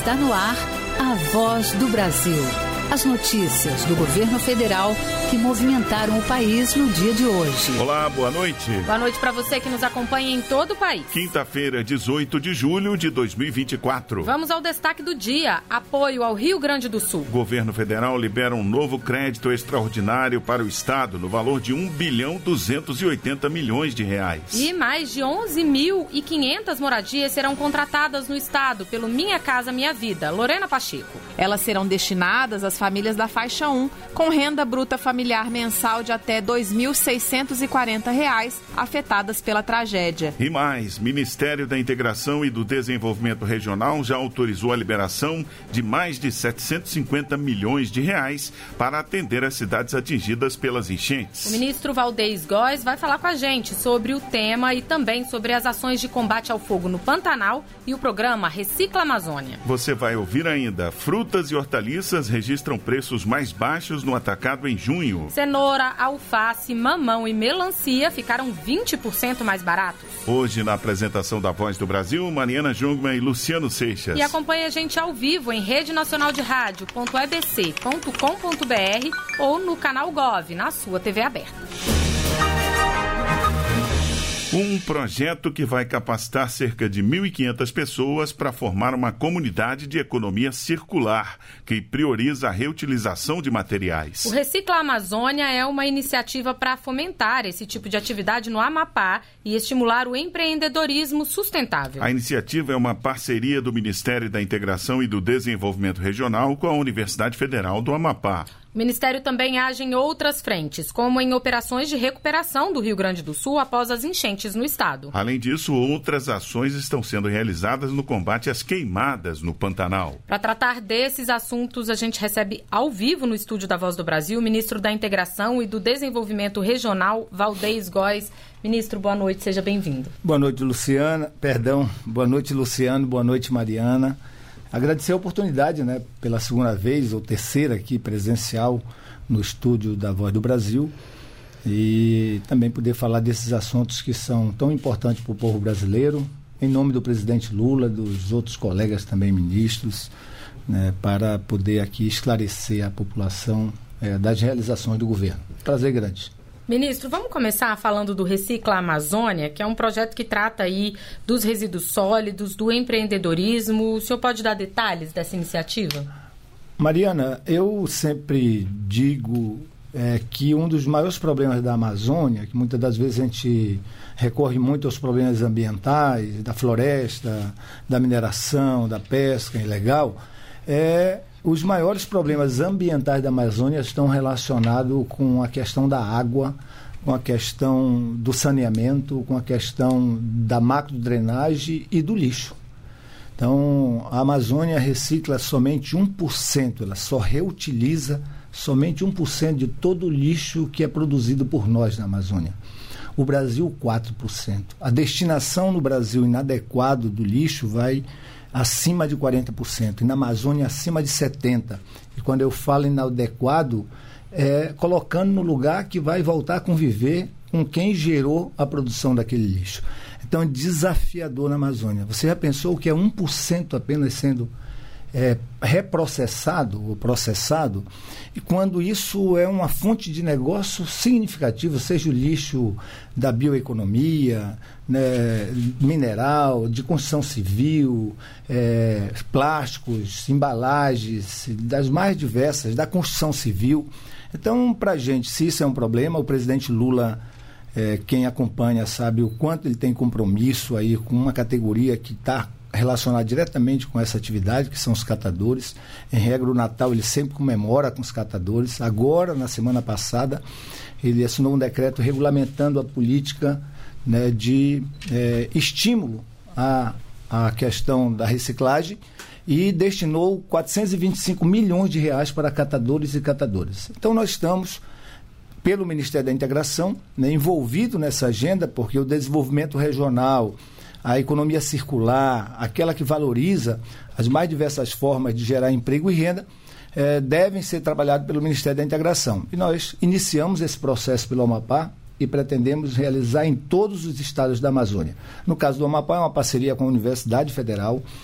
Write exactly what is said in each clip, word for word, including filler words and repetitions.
Está no ar a Voz do Brasil. As notícias do governo federal que movimentaram o país no dia de hoje. Olá, boa noite. Boa noite para você que nos acompanha em todo o país. Quinta-feira, dezoito de julho de dois mil e vinte e quatro. Vamos ao destaque do dia. Apoio ao Rio Grande do Sul. O governo federal libera um novo crédito extraordinário para o estado no valor de um bilhão duzentos e oitenta milhões de reais. E mais de onze mil e quinhentas moradias serão contratadas no estado pelo Minha Casa Minha Vida. Lorena Pacheco. Elas serão destinadas às famílias da faixa um, com renda bruta familiar mensal de até dois mil seiscentos e quarenta reais, afetadas pela tragédia. E mais, Ministério da Integração e do Desenvolvimento Regional já autorizou a liberação de mais de setecentos e cinquenta milhões de reais para atender as cidades atingidas pelas enchentes. O ministro Valdez Góes vai falar com a gente sobre o tema e também sobre as ações de combate ao fogo no Pantanal e o programa Recicla Amazônia. Você vai ouvir ainda, frutas e hortaliças registram preços mais baixos no atacado em junho. Cenoura, alface, mamão e melancia ficaram vinte por cento mais baratos. Hoje, na apresentação da Voz do Brasil, Mariana Jungmann e Luciano Seixas. E acompanhe a gente ao vivo em rede nacional de rádio ponto e b c ponto com ponto b r ou no canal Gov, na sua T V aberta. Um projeto que vai capacitar cerca de mil e quinhentas pessoas para formar uma comunidade de economia circular, que prioriza a reutilização de materiais. O Recicla Amazônia é uma iniciativa para fomentar esse tipo de atividade no Amapá e estimular o empreendedorismo sustentável. A iniciativa é uma parceria do Ministério da Integração e do Desenvolvimento Regional com a Universidade Federal do Amapá. O Ministério também age em outras frentes, como em operações de recuperação do Rio Grande do Sul após as enchentes no estado. Além disso, outras ações estão sendo realizadas no combate às queimadas no Pantanal. Para tratar desses assuntos, a gente recebe ao vivo no estúdio da Voz do Brasil o ministro da Integração e do Desenvolvimento Regional, Valdez Góes. Ministro, boa noite, seja bem-vindo. Boa noite, Luciana. Perdão, boa noite, Luciano, boa noite, Mariana. Agradecer a oportunidade, né, pela segunda vez ou terceira aqui presencial no estúdio da Voz do Brasil e também poder falar desses assuntos que são tão importantes para o povo brasileiro, em nome do presidente Lula, dos outros colegas também ministros, né, para poder aqui esclarecer a população é, das realizações do governo. Prazer grande. Ministro, vamos começar falando do Recicla Amazônia, que é um projeto que trata aí dos resíduos sólidos, do empreendedorismo. O senhor pode dar detalhes dessa iniciativa? Mariana, eu sempre digo é, que um dos maiores problemas da Amazônia, que muitas das vezes a gente recorre muito aos problemas ambientais, da floresta, da mineração, da pesca ilegal, é... Os maiores problemas ambientais da Amazônia estão relacionados com a questão da água, com a questão do saneamento, com a questão da macrodrenagem e do lixo. Então, a Amazônia recicla somente um por cento, ela só reutiliza somente um por cento de todo o lixo que é produzido por nós na Amazônia. O Brasil, quatro por cento. A destinação no Brasil inadequada do lixo vai acima de quarenta por cento, e na Amazônia acima de setenta por cento. E quando eu falo inadequado, é colocando no lugar que vai voltar a conviver com quem gerou a produção daquele lixo. Então é desafiador na Amazônia. Você já pensou que é um por cento apenas sendo é, reprocessado ou processado? E quando isso é uma fonte de negócio significativa, seja o lixo da bioeconomia, né, mineral, de construção civil, é, plásticos, embalagens, das mais diversas, da construção civil. Então, para a gente, se isso é um problema, o presidente Lula, é, quem acompanha sabe o quanto ele tem compromisso aí com uma categoria que está relacionada diretamente com essa atividade, que são os catadores. Em regra, o Natal ele sempre comemora com os catadores. Agora, na semana passada, ele assinou um decreto regulamentando a política, né, de é, estímulo à, à questão da reciclagem e destinou quatrocentos e vinte e cinco milhões de reais para catadores e catadoras. Então, nós estamos, pelo Ministério da Integração, né, envolvido nessa agenda, porque o desenvolvimento regional, a economia circular, aquela que valoriza as mais diversas formas de gerar emprego e renda, eh, devem ser trabalhados pelo Ministério da Integração. E nós iniciamos esse processo pelo Amapá e pretendemos realizar em todos os estados da Amazônia. No caso do Amapá, é uma parceria com a Universidade Federal,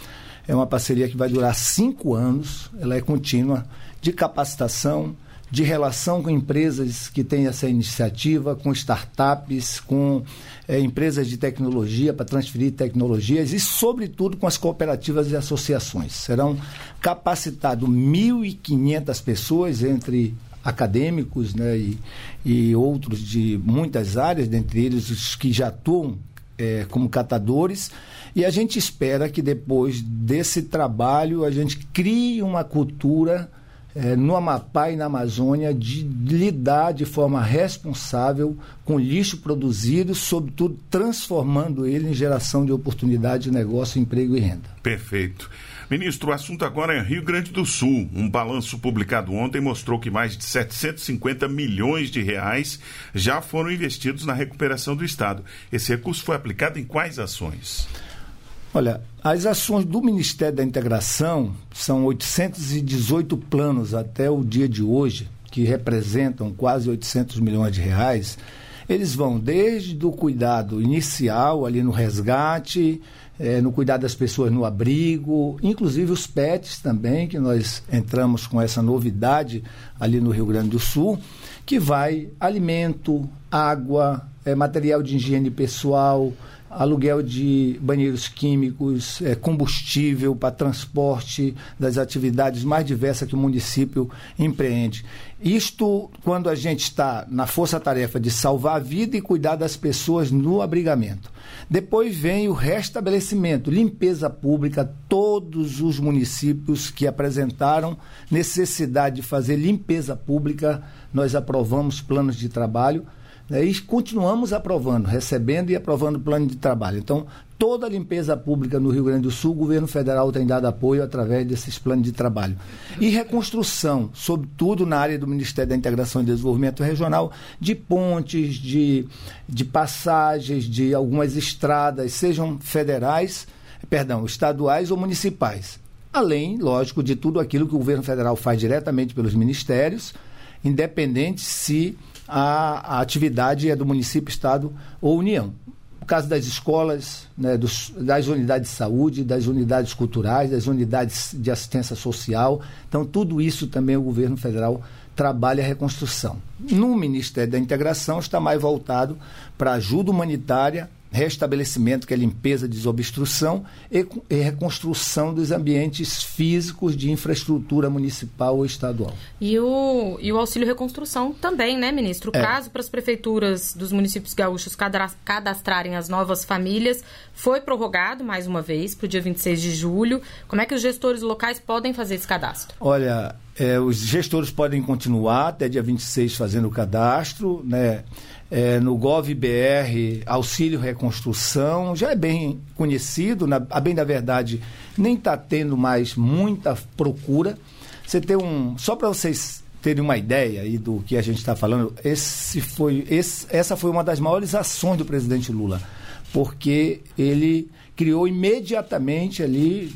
É uma parceria que vai durar cinco anos, ela é contínua, de capacitação, de relação com empresas que têm essa iniciativa, com startups, com é, empresas de tecnologia para transferir tecnologias e, sobretudo, com as cooperativas e associações. Serão capacitados mil e quinhentas pessoas, entre acadêmicos, né, e, e outros de muitas áreas, dentre eles os que já atuam é, como catadores, e a gente espera que depois desse trabalho a gente crie uma cultura É, no Amapá e na Amazônia, de lidar de forma responsável com lixo produzido, sobretudo transformando ele em geração de oportunidade de negócio, emprego e renda. Perfeito. Ministro, o assunto agora é Rio Grande do Sul. Um balanço publicado ontem mostrou que mais de setecentos e cinquenta milhões de reais já foram investidos na recuperação do estado. Esse recurso foi aplicado em quais ações? Olha, as ações do Ministério da Integração são oitocentos e dezoito planos até o dia de hoje, que representam quase oitocentos milhões de reais. Eles vão desde o cuidado inicial, ali no resgate, eh, no cuidado das pessoas no abrigo, inclusive os pets também, que nós entramos com essa novidade ali no Rio Grande do Sul, que vai alimento, água, eh, material de higiene pessoal, aluguel de banheiros químicos, é, combustível para transporte das atividades mais diversas que o município empreende. Isto quando a gente está na força-tarefa de salvar a vida e cuidar das pessoas no abrigamento. Depois vem o restabelecimento, limpeza pública, todos os municípios que apresentaram necessidade de fazer limpeza pública, nós aprovamos planos de trabalho. E continuamos aprovando, recebendo e aprovando plano de trabalho. Então, toda a limpeza pública no Rio Grande do Sul, o governo federal tem dado apoio através desses planos de trabalho. E reconstrução, sobretudo na área do Ministério da Integração e Desenvolvimento Regional, de pontes, de, de passagens, de algumas estradas, sejam federais, perdão, estaduais ou municipais. Além, lógico, de tudo aquilo que o governo federal faz diretamente pelos ministérios, independente se A, a atividade é do município, estado ou União. No caso das escolas, né, dos, das unidades de saúde, das unidades culturais, das unidades de assistência social. Então, tudo isso também o governo federal trabalha a reconstrução. No Ministério da Integração está mais voltado para ajuda humanitária, restabelecimento, que é limpeza, desobstrução e, e reconstrução dos ambientes físicos de infraestrutura municipal ou estadual. E o, e o auxílio reconstrução também, né, ministro? O é. prazo para as prefeituras dos municípios gaúchos cadastrarem as novas famílias foi prorrogado mais uma vez para o dia vinte e seis de julho. Como é que os gestores locais podem fazer esse cadastro? Olha, é, os gestores podem continuar até dia vinte e seis fazendo o cadastro, né? É, no GovBR, Auxílio Reconstrução, já é bem conhecido, na, a bem da verdade, nem está tendo mais muita procura. Você tem um, só para vocês terem uma ideia aí do que a gente está falando, esse foi, esse, essa foi uma das maiores ações do presidente Lula, porque ele criou imediatamente ali,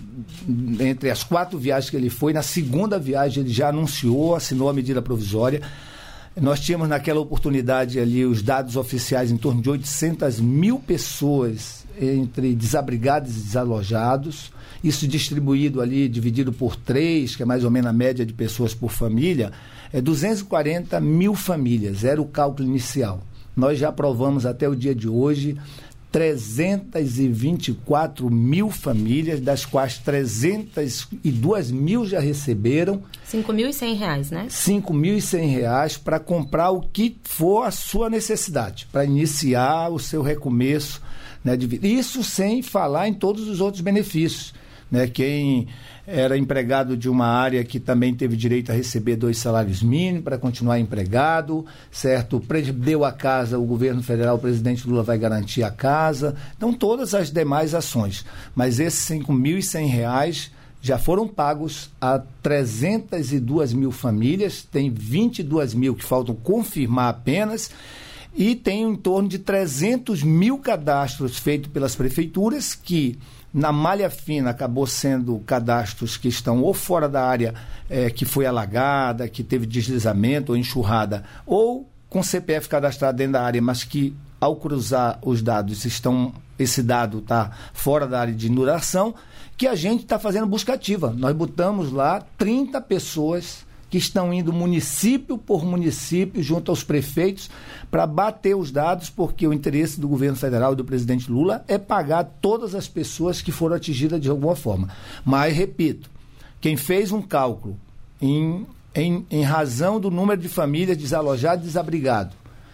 entre as quatro viagens que ele foi, na segunda viagem ele já anunciou, assinou a medida provisória. Nós tínhamos naquela oportunidade ali os dados oficiais em torno de oitocentas mil pessoas entre desabrigados e desalojados, isso distribuído ali, dividido por três, que é mais ou menos a média de pessoas por família, é duzentas e quarenta mil famílias, era o cálculo inicial. Nós já aprovamos até o dia de hoje trezentas e vinte e quatro mil famílias, das quais trezentas e duas mil já receberam cinco mil e cem reais, né? cinco mil e cem reais para comprar o que for a sua necessidade, para iniciar o seu recomeço, né, de vida. Isso sem falar em todos os outros benefícios, né? Quem era empregado de uma área que também teve direito a receber dois salários mínimos para continuar empregado, certo? Deu a casa, o governo federal, o presidente Lula vai garantir a casa. Então, todas as demais ações. Mas esses cinco mil e cem reais já foram pagos a trezentas e duas mil famílias, tem vinte e duas mil que faltam confirmar apenas, e tem em torno de trezentos mil cadastros feitos pelas prefeituras, que na malha fina acabou sendo cadastros que estão ou fora da área é, que foi alagada, que teve deslizamento ou enxurrada, ou com C P F cadastrado dentro da área, mas que ao cruzar os dados estão esse dado está fora da área de inundação, que a gente está fazendo busca ativa. Nós botamos lá trinta pessoas que estão indo município por município, junto aos prefeitos, para bater os dados, porque o interesse do governo federal e do presidente Lula é pagar todas as pessoas que foram atingidas de alguma forma. Mas, repito, quem fez um cálculo em, em, em razão do número de famílias desalojadas e desabrigadas,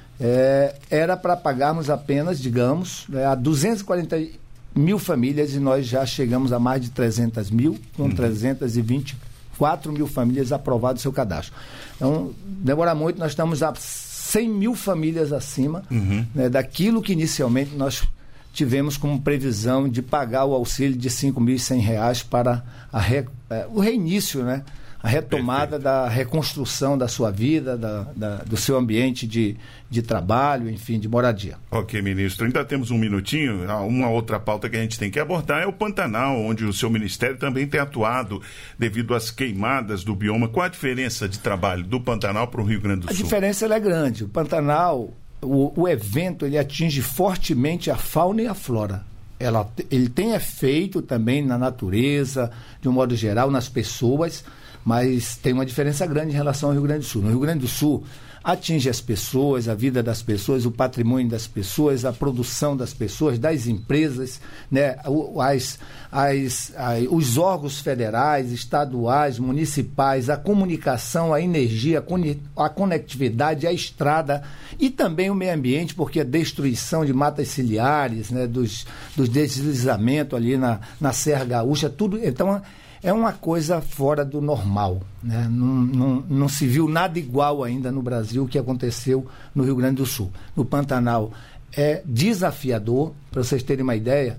é, era para pagarmos apenas, digamos, é, a duzentas e quarenta mil famílias, e nós já chegamos a mais de trezentas mil, com uhum. trezentas e vinte quatro mil famílias aprovadas o seu cadastro. Então, demora muito, nós estamos a cem mil famílias acima uhum. né, daquilo que inicialmente nós tivemos como previsão de pagar o auxílio de cinco mil e cem reais para a re, é, o reinício, né? A retomada Perfeito. Da reconstrução da sua vida, da, da, do seu ambiente de, de trabalho, enfim, de moradia. Ok, ministro. Ainda temos um minutinho. Uma outra pauta que a gente tem que abordar é o Pantanal, onde o seu ministério também tem atuado devido às queimadas do bioma. Qual a diferença de trabalho do Pantanal para o Rio Grande do Sul? A diferença ela é grande. O Pantanal, o, o evento, ele atinge fortemente a fauna e a flora. Ela, ele tem efeito também na natureza, de um modo geral, nas pessoas, mas tem uma diferença grande em relação ao Rio Grande do Sul. No Rio Grande do Sul, atinge as pessoas, a vida das pessoas, o patrimônio das pessoas, a produção das pessoas, das empresas, né? as, as, as, os órgãos federais, estaduais, municipais, a comunicação, a energia, a conectividade, a estrada e também o meio ambiente, porque a destruição de matas ciliares, né? dos, dos deslizamentos ali na, na Serra Gaúcha, tudo. Então, é uma coisa fora do normal, né? Não, não, não se viu nada igual ainda no Brasil que aconteceu no Rio Grande do Sul. No Pantanal é desafiador, para vocês terem uma ideia,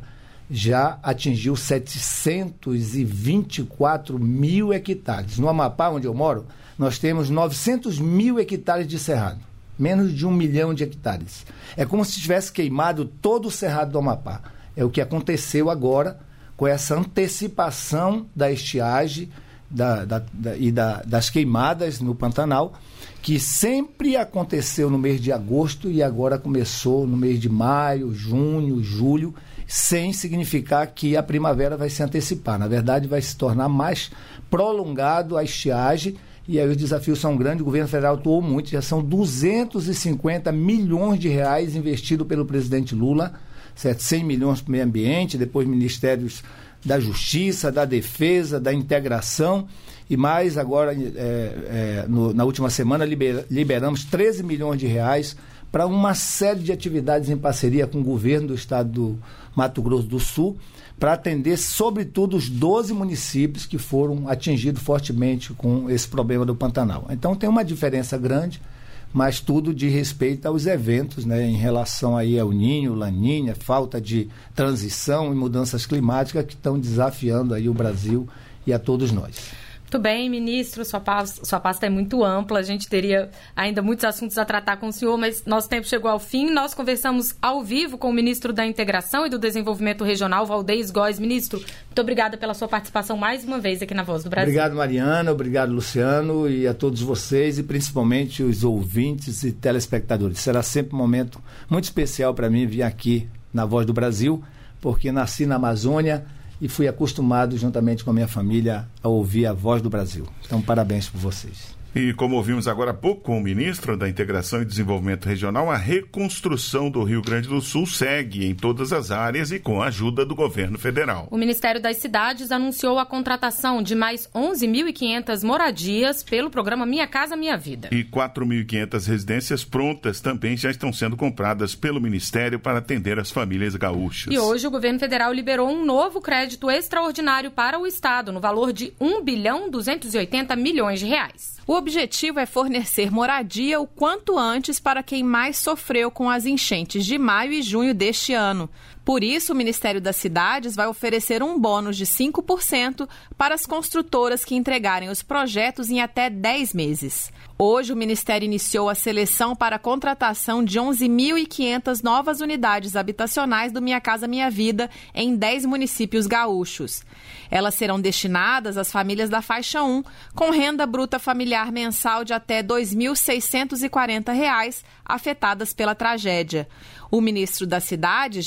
já atingiu setecentos e vinte e quatro mil hectares. No Amapá, onde eu moro, nós temos novecentos mil hectares de cerrado, menos de um milhão de hectares. É como se tivesse queimado todo o cerrado do Amapá. É o que aconteceu agora, com essa antecipação da estiagem da, da, da, e da, das queimadas no Pantanal, que sempre aconteceu no mês de agosto e agora começou no mês de maio, junho, julho, sem significar que a primavera vai se antecipar. Na verdade, vai se tornar mais prolongado a estiagem, e aí os desafios são grandes. O governo federal atuou muito, já são duzentos e cinquenta milhões de reais investidos pelo presidente Lula, cem milhões para o meio ambiente, depois ministérios da Justiça, da Defesa, da Integração, e mais agora, é, é, no, na última semana, liber, liberamos treze milhões de reais para uma série de atividades em parceria com o governo do estado do Mato Grosso do Sul, para atender, sobretudo, os doze municípios que foram atingidos fortemente com esse problema do Pantanal. Então, tem uma diferença grande, mas tudo de respeito aos eventos, né, em relação aí ao Ninho, Laninha, falta de transição e mudanças climáticas que estão desafiando aí o Brasil e a todos nós. Muito bem, ministro, sua pasta, sua pasta é muito ampla, a gente teria ainda muitos assuntos a tratar com o senhor, mas nosso tempo chegou ao fim. Nós conversamos ao vivo com o ministro da Integração e do Desenvolvimento Regional, Valdez Góes. Ministro, muito obrigada pela sua participação mais uma vez aqui na Voz do Brasil. Obrigado, Mariana, obrigado, Luciano, e a todos vocês, e principalmente os ouvintes e telespectadores. Será sempre um momento muito especial para mim vir aqui na Voz do Brasil, porque nasci na Amazônia e fui acostumado, juntamente com a minha família, a ouvir a Voz do Brasil. Então, parabéns por vocês. E como ouvimos agora há pouco com o ministro da Integração e Desenvolvimento Regional, a reconstrução do Rio Grande do Sul segue em todas as áreas e com a ajuda do governo federal. O Ministério das Cidades anunciou a contratação de mais onze mil e quinhentas moradias pelo programa Minha Casa Minha Vida. E quatro mil e quinhentas residências prontas também já estão sendo compradas pelo Ministério para atender as famílias gaúchas. E hoje o governo federal liberou um novo crédito extraordinário para o Estado, no valor de um bilhão duzentos e oitenta milhões de reais. O objetivo é fornecer moradia o quanto antes para quem mais sofreu com as enchentes de maio e junho deste ano. Por isso, o Ministério das Cidades vai oferecer um bônus de cinco por cento para as construtoras que entregarem os projetos em até dez meses. Hoje, o Ministério iniciou a seleção para a contratação de onze mil e quinhentas novas unidades habitacionais do Minha Casa Minha Vida em dez municípios gaúchos. Elas serão destinadas às famílias da faixa um, com renda bruta familiar mensal de até dois mil seiscentos e quarenta reais, afetadas pela tragédia. O ministro da Cidade, Jader Filho,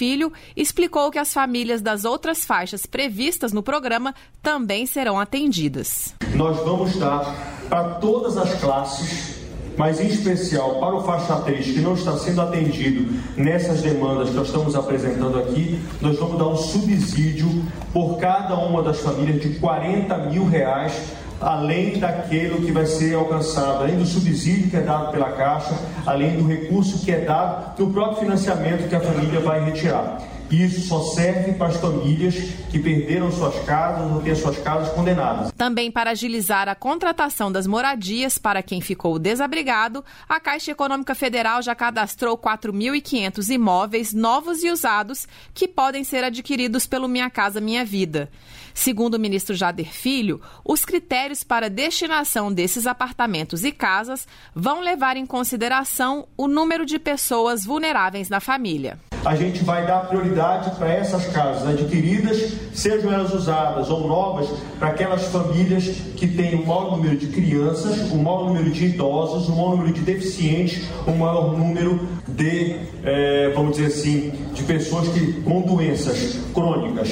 Filho explicou que as famílias das outras faixas previstas no programa também serão atendidas. Nós vamos dar para todas as classes, mas em especial para o faixa três, que não está sendo atendido nessas demandas que nós estamos apresentando aqui, nós vamos dar um subsídio por cada uma das famílias de quarenta mil reais, além daquilo que vai ser alcançado, além do subsídio que é dado pela Caixa, além do recurso que é dado do próprio financiamento que a família vai retirar. Isso só serve para as famílias que perderam suas casas ou têm suas casas condenadas. Também para agilizar a contratação das moradias para quem ficou desabrigado, a Caixa Econômica Federal já cadastrou quatro mil e quinhentos imóveis novos e usados que podem ser adquiridos pelo Minha Casa Minha Vida. Segundo o ministro Jader Filho, os critérios para destinação desses apartamentos e casas vão levar em consideração o número de pessoas vulneráveis na família. A gente vai dar prioridade para essas casas adquiridas, sejam elas usadas ou novas, para aquelas famílias que têm o maior número de crianças, o maior número de idosos, o maior número de deficientes, o maior número de, é, vamos dizer assim, de pessoas que, com doenças crônicas.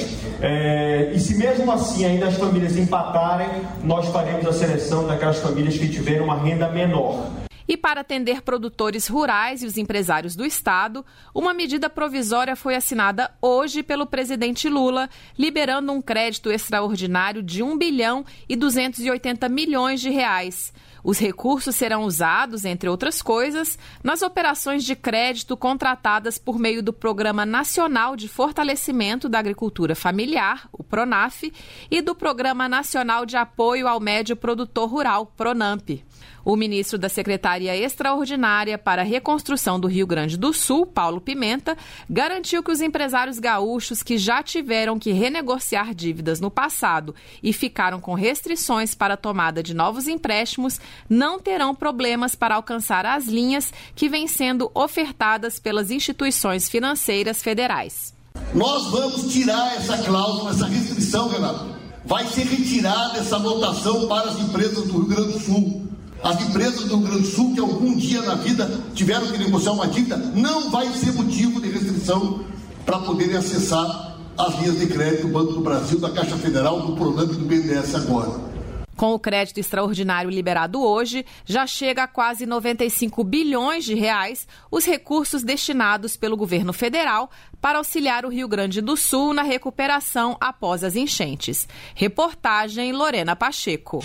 É, e se mesmo assim ainda as famílias empatarem, nós faremos a seleção daquelas famílias que tiverem uma renda menor. E para atender produtores rurais e os empresários do estado, uma medida provisória foi assinada hoje pelo presidente Lula, liberando um crédito extraordinário de um bilhão e duzentos e oitenta milhões de reais. Os recursos serão usados, entre outras coisas, nas operações de crédito contratadas por meio do Programa Nacional de Fortalecimento da Agricultura Familiar, o PRONAF, e do Programa Nacional de Apoio ao Médio Produtor Rural, PRONAMP. O ministro da Secretaria Extraordinária para a Reconstrução do Rio Grande do Sul, Paulo Pimenta, garantiu que os empresários gaúchos que já tiveram que renegociar dívidas no passado e ficaram com restrições para a tomada de novos empréstimos não terão problemas para alcançar as linhas que vêm sendo ofertadas pelas instituições financeiras federais. Nós vamos tirar essa cláusula, essa restrição, Renato. Vai ser retirada essa votação para as empresas do Rio Grande do Sul. As empresas do Rio Grande do Sul que algum dia na vida tiveram que negociar uma dívida, não vai ser motivo de restrição para poderem acessar as linhas de crédito do Banco do Brasil, da Caixa Federal, do PRONAMP e do B N D E S agora. Com o crédito extraordinário liberado hoje, já chega a quase noventa e cinco bilhões de reais os recursos destinados pelo governo federal para auxiliar o Rio Grande do Sul na recuperação após as enchentes. Reportagem Lorena Pacheco.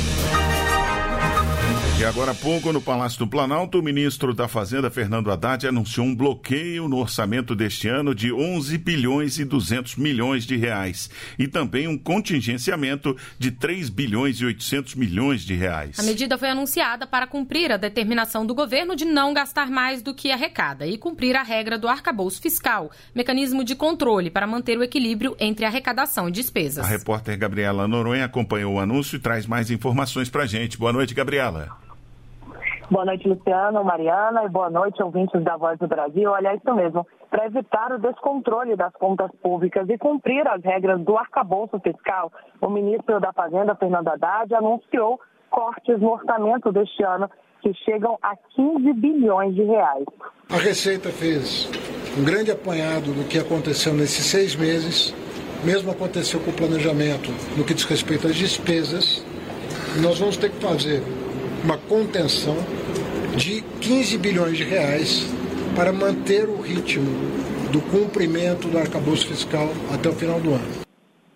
E agora há pouco, no Palácio do Planalto, o ministro da Fazenda, Fernando Haddad, anunciou um bloqueio no orçamento deste ano de onze bilhões e duzentos milhões de reais e também um contingenciamento de três bilhões e oitocentos milhões de reais. A medida foi anunciada para cumprir a determinação do governo de não gastar mais do que arrecada e cumprir a regra do arcabouço fiscal, mecanismo de controle para manter o equilíbrio entre arrecadação e despesas. A repórter Gabriela Noronha acompanhou o anúncio e traz mais informações para a gente. Boa noite, Gabriela. Boa noite, Luciano, Mariana, e boa noite, ouvintes da Voz do Brasil. Olha, isso mesmo, para evitar o descontrole das contas públicas e cumprir as regras do arcabouço fiscal, o ministro da Fazenda, Fernando Haddad, anunciou cortes no orçamento deste ano que chegam a quinze bilhões de reais. A Receita fez um grande apanhado do que aconteceu nesses seis meses, mesmo aconteceu com o planejamento no que diz respeito às despesas, e nós vamos ter que fazer uma contenção de quinze bilhões de reais para manter o ritmo do cumprimento do arcabouço fiscal até o final do ano.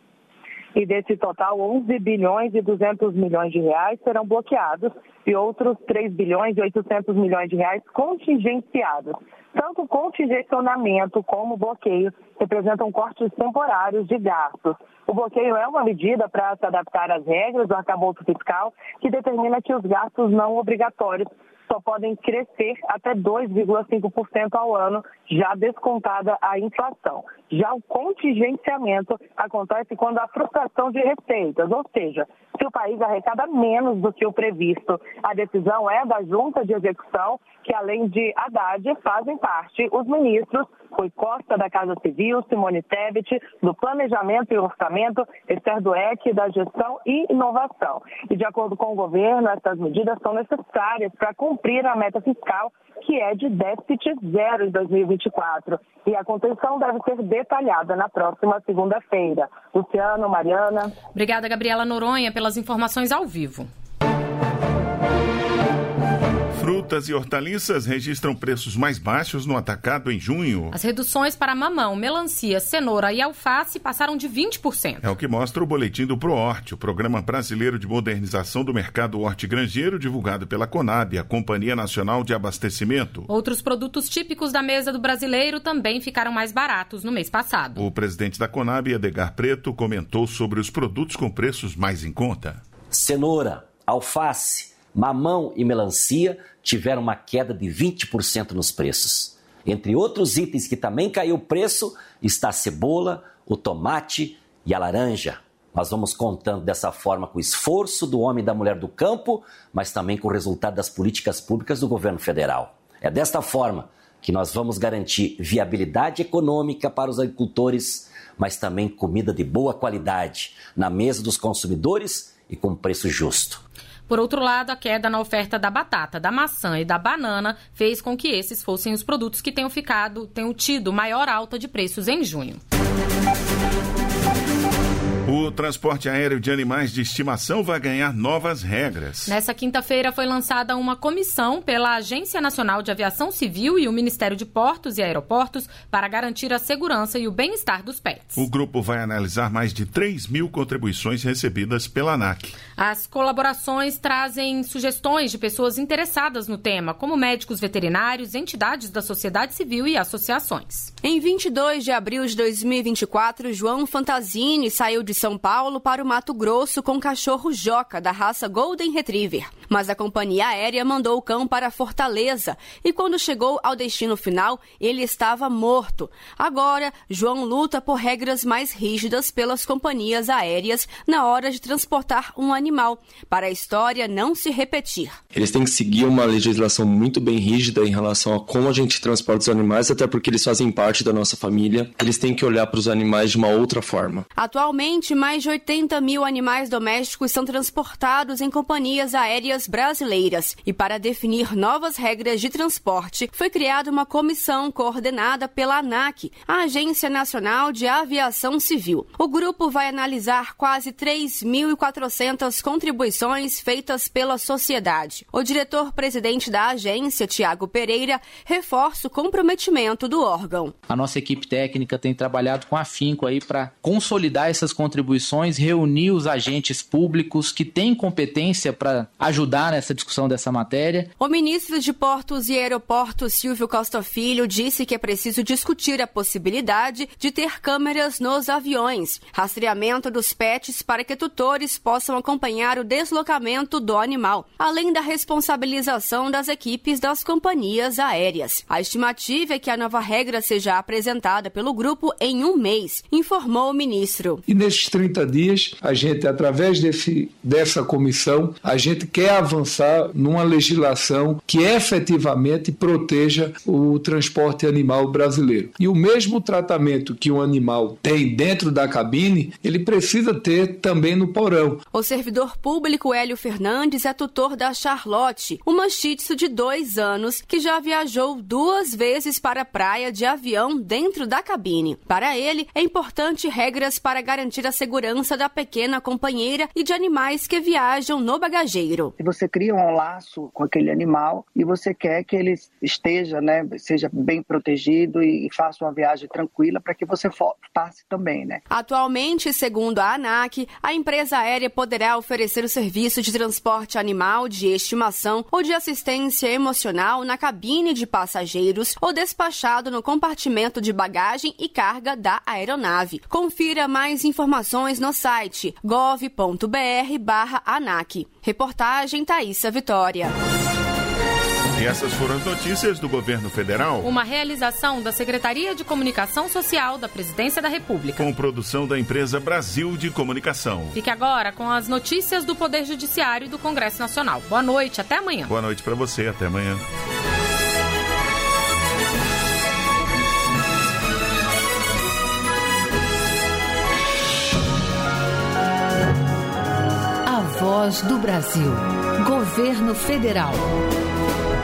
E desse total, onze bilhões e duzentos milhões de reais serão bloqueados e outros três bilhões e oitocentos milhões de reais contingenciados. Tanto o contingencionamento como o bloqueio representam cortes temporários de gastos. O bloqueio é uma medida para se adaptar às regras do arcabouço fiscal que determina que os gastos não obrigatórios só podem crescer até dois vírgula cinco por cento ao ano, já descontada a inflação. Já o contingenciamento acontece quando há frustração de receitas, ou seja, se o país arrecada menos do que o previsto. A decisão é da Junta de Execução, que além de Haddad, fazem parte os ministros Rui Costa, da Casa Civil, Simone Tebet, do Planejamento e Orçamento, Esther Dweck, da Gestão e Inovação. E de acordo com o governo, essas medidas são necessárias para cumprir cumprir a meta fiscal, que é de déficit zero em dois mil e vinte e quatro. E a contenção deve ser detalhada na próxima segunda-feira. Luciano, Mariana. Obrigada, Gabriela Noronha, pelas informações ao vivo. Frutas e hortaliças registram preços mais baixos no atacado em junho. As reduções para mamão, melancia, cenoura e alface passaram de vinte por cento. É o que mostra o boletim do ProHort, o Programa Brasileiro de Modernização do Mercado Hortigranjeiro, divulgado pela Conab, a Companhia Nacional de Abastecimento. Outros produtos típicos da mesa do brasileiro também ficaram mais baratos no mês passado. O presidente da Conab, Edgar Preto, comentou sobre os produtos com preços mais em conta. Cenoura, alface, mamão e melancia tiveram uma queda de vinte por cento nos preços. Entre outros itens que também caiu o preço, está a cebola, o tomate e a laranja. Nós vamos contando dessa forma com o esforço do homem e da mulher do campo, mas também com o resultado das políticas públicas do governo federal. É desta forma que nós vamos garantir viabilidade econômica para os agricultores, mas também comida de boa qualidade na mesa dos consumidores e com preço justo. Por outro lado, a queda na oferta da batata, da maçã e da banana fez com que esses fossem os produtos que tenham ficado, tenham tido maior alta de preços em junho. O transporte aéreo de animais de estimação vai ganhar novas regras. Nessa quinta-feira foi lançada uma comissão pela Agência Nacional de Aviação Civil e o Ministério de Portos e Aeroportos para garantir a segurança e o bem-estar dos pets. O grupo vai analisar mais de três mil contribuições recebidas pela ANAC. As colaborações trazem sugestões de pessoas interessadas no tema, como médicos veterinários, entidades da sociedade civil e associações. Em vinte e dois de abril de dois mil e vinte e quatro, João Fantasini saiu de São Paulo para o Mato Grosso com cachorro Joca, da raça Golden Retriever. Mas a companhia aérea mandou o cão para Fortaleza e quando chegou ao destino final, ele estava morto. Agora, João luta por regras mais rígidas pelas companhias aéreas na hora de transportar um animal, para a história não se repetir. Eles têm que seguir uma legislação muito bem rígida em relação a como a gente transporta os animais, até porque eles fazem parte da nossa família. Eles têm que olhar para os animais de uma outra forma. Atualmente, mais de oitenta mil animais domésticos são transportados em companhias aéreas brasileiras. E para definir novas regras de transporte, foi criada uma comissão coordenada pela ANAC, a Agência Nacional de Aviação Civil. O grupo vai analisar quase três mil e quatrocentas contribuições feitas pela sociedade. O diretor-presidente da agência, Tiago Pereira, reforça o comprometimento do órgão. A nossa equipe técnica tem trabalhado com afinco aí para consolidar essas contribuições, reunir os agentes públicos que têm competência para ajudar nessa discussão dessa matéria. O ministro de Portos e Aeroportos, Silvio Costa Filho, disse que é preciso discutir a possibilidade de ter câmeras nos aviões, rastreamento dos pets para que tutores possam acompanhar o deslocamento do animal, além da responsabilização das equipes das companhias aéreas. A estimativa é que a nova regra seja apresentada pelo grupo em um mês, informou o ministro. E nesses trinta dias, a gente, através desse, dessa comissão, a gente quer avançar numa legislação que efetivamente proteja o transporte animal brasileiro. E o mesmo tratamento que um animal tem dentro da cabine, ele precisa ter também no porão. O servidor público Hélio Fernandes é tutor da Charlotte, uma shih tzu de dois anos que já viajou duas vezes para a praia de avião dentro da cabine. Para ele, é importante regras para garantir a segurança da pequena companheira e de animais que viajam no bagageiro. Você cria um laço com aquele animal e você quer que ele esteja, né, seja bem protegido e faça uma viagem tranquila para que você passe também, né? Atualmente, segundo a ANAC, a empresa aérea poderá oferecer o serviço de transporte animal de estimação ou de assistência emocional na cabine de passageiros ou despachado no compartimento de bagagem e carga da aeronave. Confira mais informações no site gov ponto br barra ANAC. Reportagem Thaísa Vitória. E essas foram as notícias do governo federal. Uma realização da Secretaria de Comunicação Social da Presidência da República. Com produção da empresa Brasil de Comunicação. Fique agora com as notícias do Poder Judiciário e do Congresso Nacional. Boa noite, até amanhã. Boa noite para você, até amanhã. A Voz do Brasil. Governo Federal.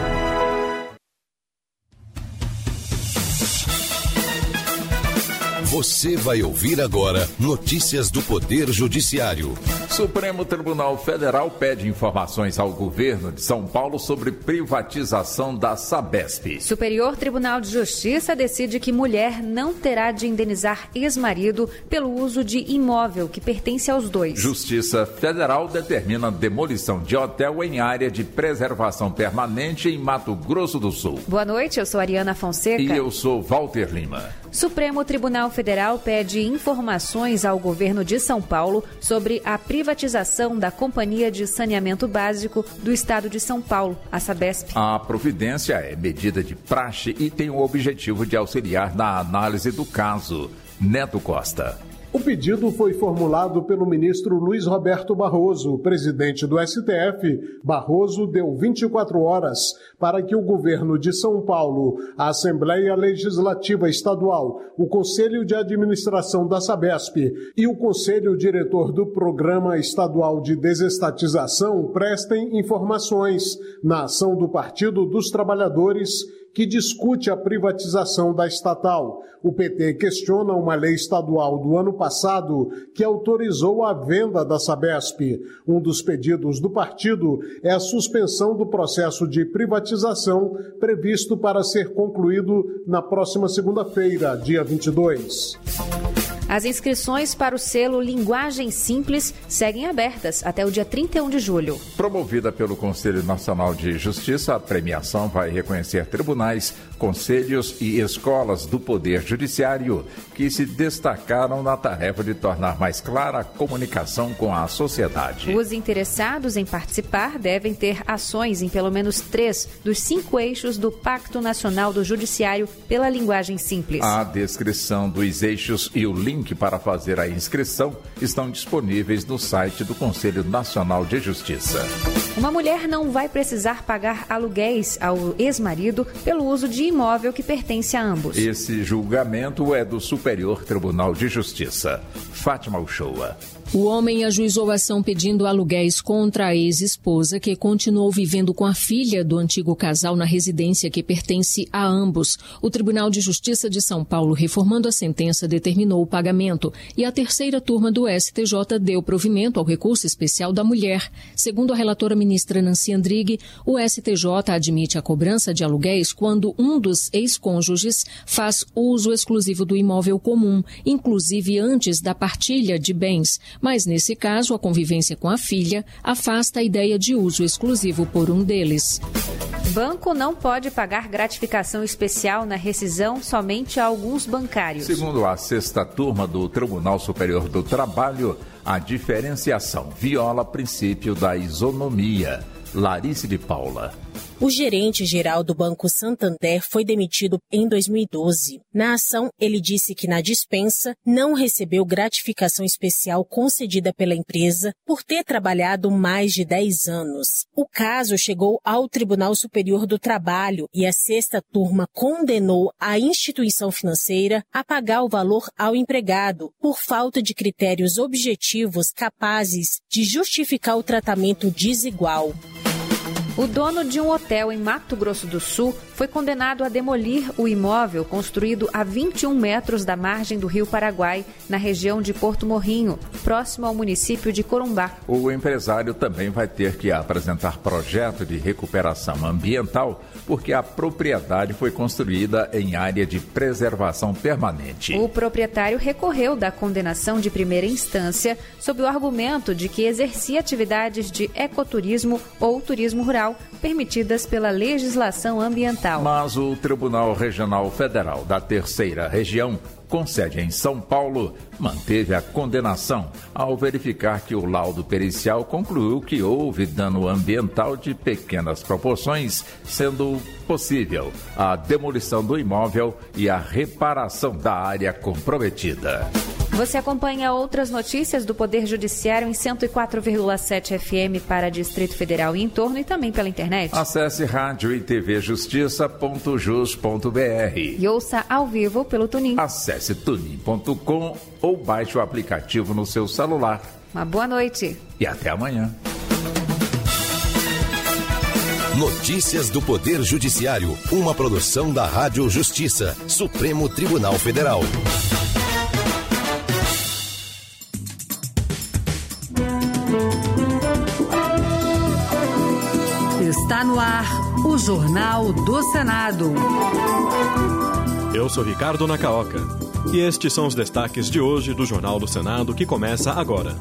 Você vai ouvir agora notícias do Poder Judiciário. Supremo Tribunal Federal pede informações ao governo de São Paulo sobre privatização da Sabesp. Superior Tribunal de Justiça decide que mulher não terá de indenizar ex-marido pelo uso de imóvel que pertence aos dois. Justiça Federal determina demolição de hotel em área de preservação permanente em Mato Grosso do Sul. Boa noite, eu sou Ariana Fonseca. E eu sou Walter Lima. Supremo Tribunal Federal pede informações ao governo de São Paulo sobre a privatização da Companhia de Saneamento Básico do Estado de São Paulo, a Sabesp. A providência é medida de praxe e tem o objetivo de auxiliar na análise do caso. Neto Costa. O pedido foi formulado pelo ministro Luiz Roberto Barroso, presidente do S T F. Barroso deu vinte e quatro horas para que o governo de São Paulo, a Assembleia Legislativa Estadual, o Conselho de Administração da Sabesp e o Conselho Diretor do Programa Estadual de Desestatização prestem informações na ação do Partido dos Trabalhadores que discute a privatização da estatal. O P T questiona uma lei estadual do ano passado que autorizou a venda da Sabesp. Um dos pedidos do partido é a suspensão do processo de privatização previsto para ser concluído na próxima segunda-feira, dia vinte e dois. As inscrições para o selo Linguagem Simples seguem abertas até o dia trinta e um de julho. Promovida pelo Conselho Nacional de Justiça, a premiação vai reconhecer tribunais, conselhos e escolas do Poder Judiciário que se destacaram na tarefa de tornar mais clara a comunicação com a sociedade. Os interessados em participar devem ter ações em pelo menos três dos cinco eixos do Pacto Nacional do Judiciário pela Linguagem Simples. A descrição dos eixos e o link para fazer a inscrição estão disponíveis no site do Conselho Nacional de Justiça. Uma mulher não vai precisar pagar aluguéis ao ex-marido pelo uso de imóvel que pertence a ambos. Esse julgamento é do Superior Tribunal de Justiça. Fátima Uchoa. O homem ajuizou a ação pedindo aluguéis contra a ex-esposa, que continuou vivendo com a filha do antigo casal na residência que pertence a ambos. O Tribunal de Justiça de São Paulo, reformando a sentença, determinou o pagamento e a terceira turma do S T J deu provimento ao recurso especial da mulher. Segundo a relatora ministra Nancy Andrighi, o S T J admite a cobrança de aluguéis quando um dos ex-cônjuges faz uso exclusivo do imóvel comum, inclusive antes da partilha de bens. Mas, nesse caso, a convivência com a filha afasta a ideia de uso exclusivo por um deles. Banco não pode pagar gratificação especial na rescisão somente a alguns bancários. Segundo a sexta turma do Tribunal Superior do Trabalho, a diferenciação viola princípio da isonomia. Larice de Paula. O gerente-geral do Banco Santander foi demitido em dois mil e doze. Na ação, ele disse que na dispensa não recebeu gratificação especial concedida pela empresa por ter trabalhado mais de dez anos. O caso chegou ao Tribunal Superior do Trabalho e a sexta turma condenou a instituição financeira a pagar o valor ao empregado por falta de critérios objetivos capazes de justificar o tratamento desigual. O dono de um hotel em Mato Grosso do Sul foi condenado a demolir o imóvel construído a vinte e um metros da margem do Rio Paraguai, na região de Porto Morrinho, próximo ao município de Corumbá. O empresário também vai ter que apresentar projeto de recuperação ambiental, porque a propriedade foi construída em área de preservação permanente. O proprietário recorreu da condenação de primeira instância sob o argumento de que exercia atividades de ecoturismo ou turismo rural permitidas pela legislação ambiental. Mas o Tribunal Regional Federal da Terceira Região, com sede em São Paulo, manteve a condenação ao verificar que o laudo pericial concluiu que houve dano ambiental de pequenas proporções, sendo possível a demolição do imóvel e a reparação da área comprometida. Você acompanha outras notícias do Poder Judiciário em cento e quatro vírgula sete F M para Distrito Federal e em torno e também pela internet. Acesse rádio e tv justiça ponto jus ponto br e ouça ao vivo pelo Tunin. Acesse tunin ponto com ou baixe o aplicativo no seu celular. Uma boa noite. E até amanhã. Notícias do Poder Judiciário, uma produção da Rádio Justiça, Supremo Tribunal Federal. Está no ar o Jornal do Senado. Eu sou Ricardo Nacaoca e estes são os destaques de hoje do Jornal do Senado que começa agora.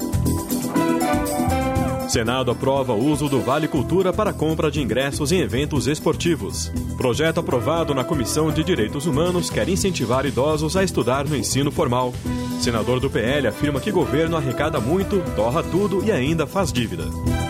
Senado aprova o uso do Vale Cultura para compra de ingressos em eventos esportivos. Projeto aprovado na Comissão de Direitos Humanos quer incentivar idosos a estudar no ensino formal. Senador do P L afirma que governo arrecada muito, torra tudo e ainda faz dívida.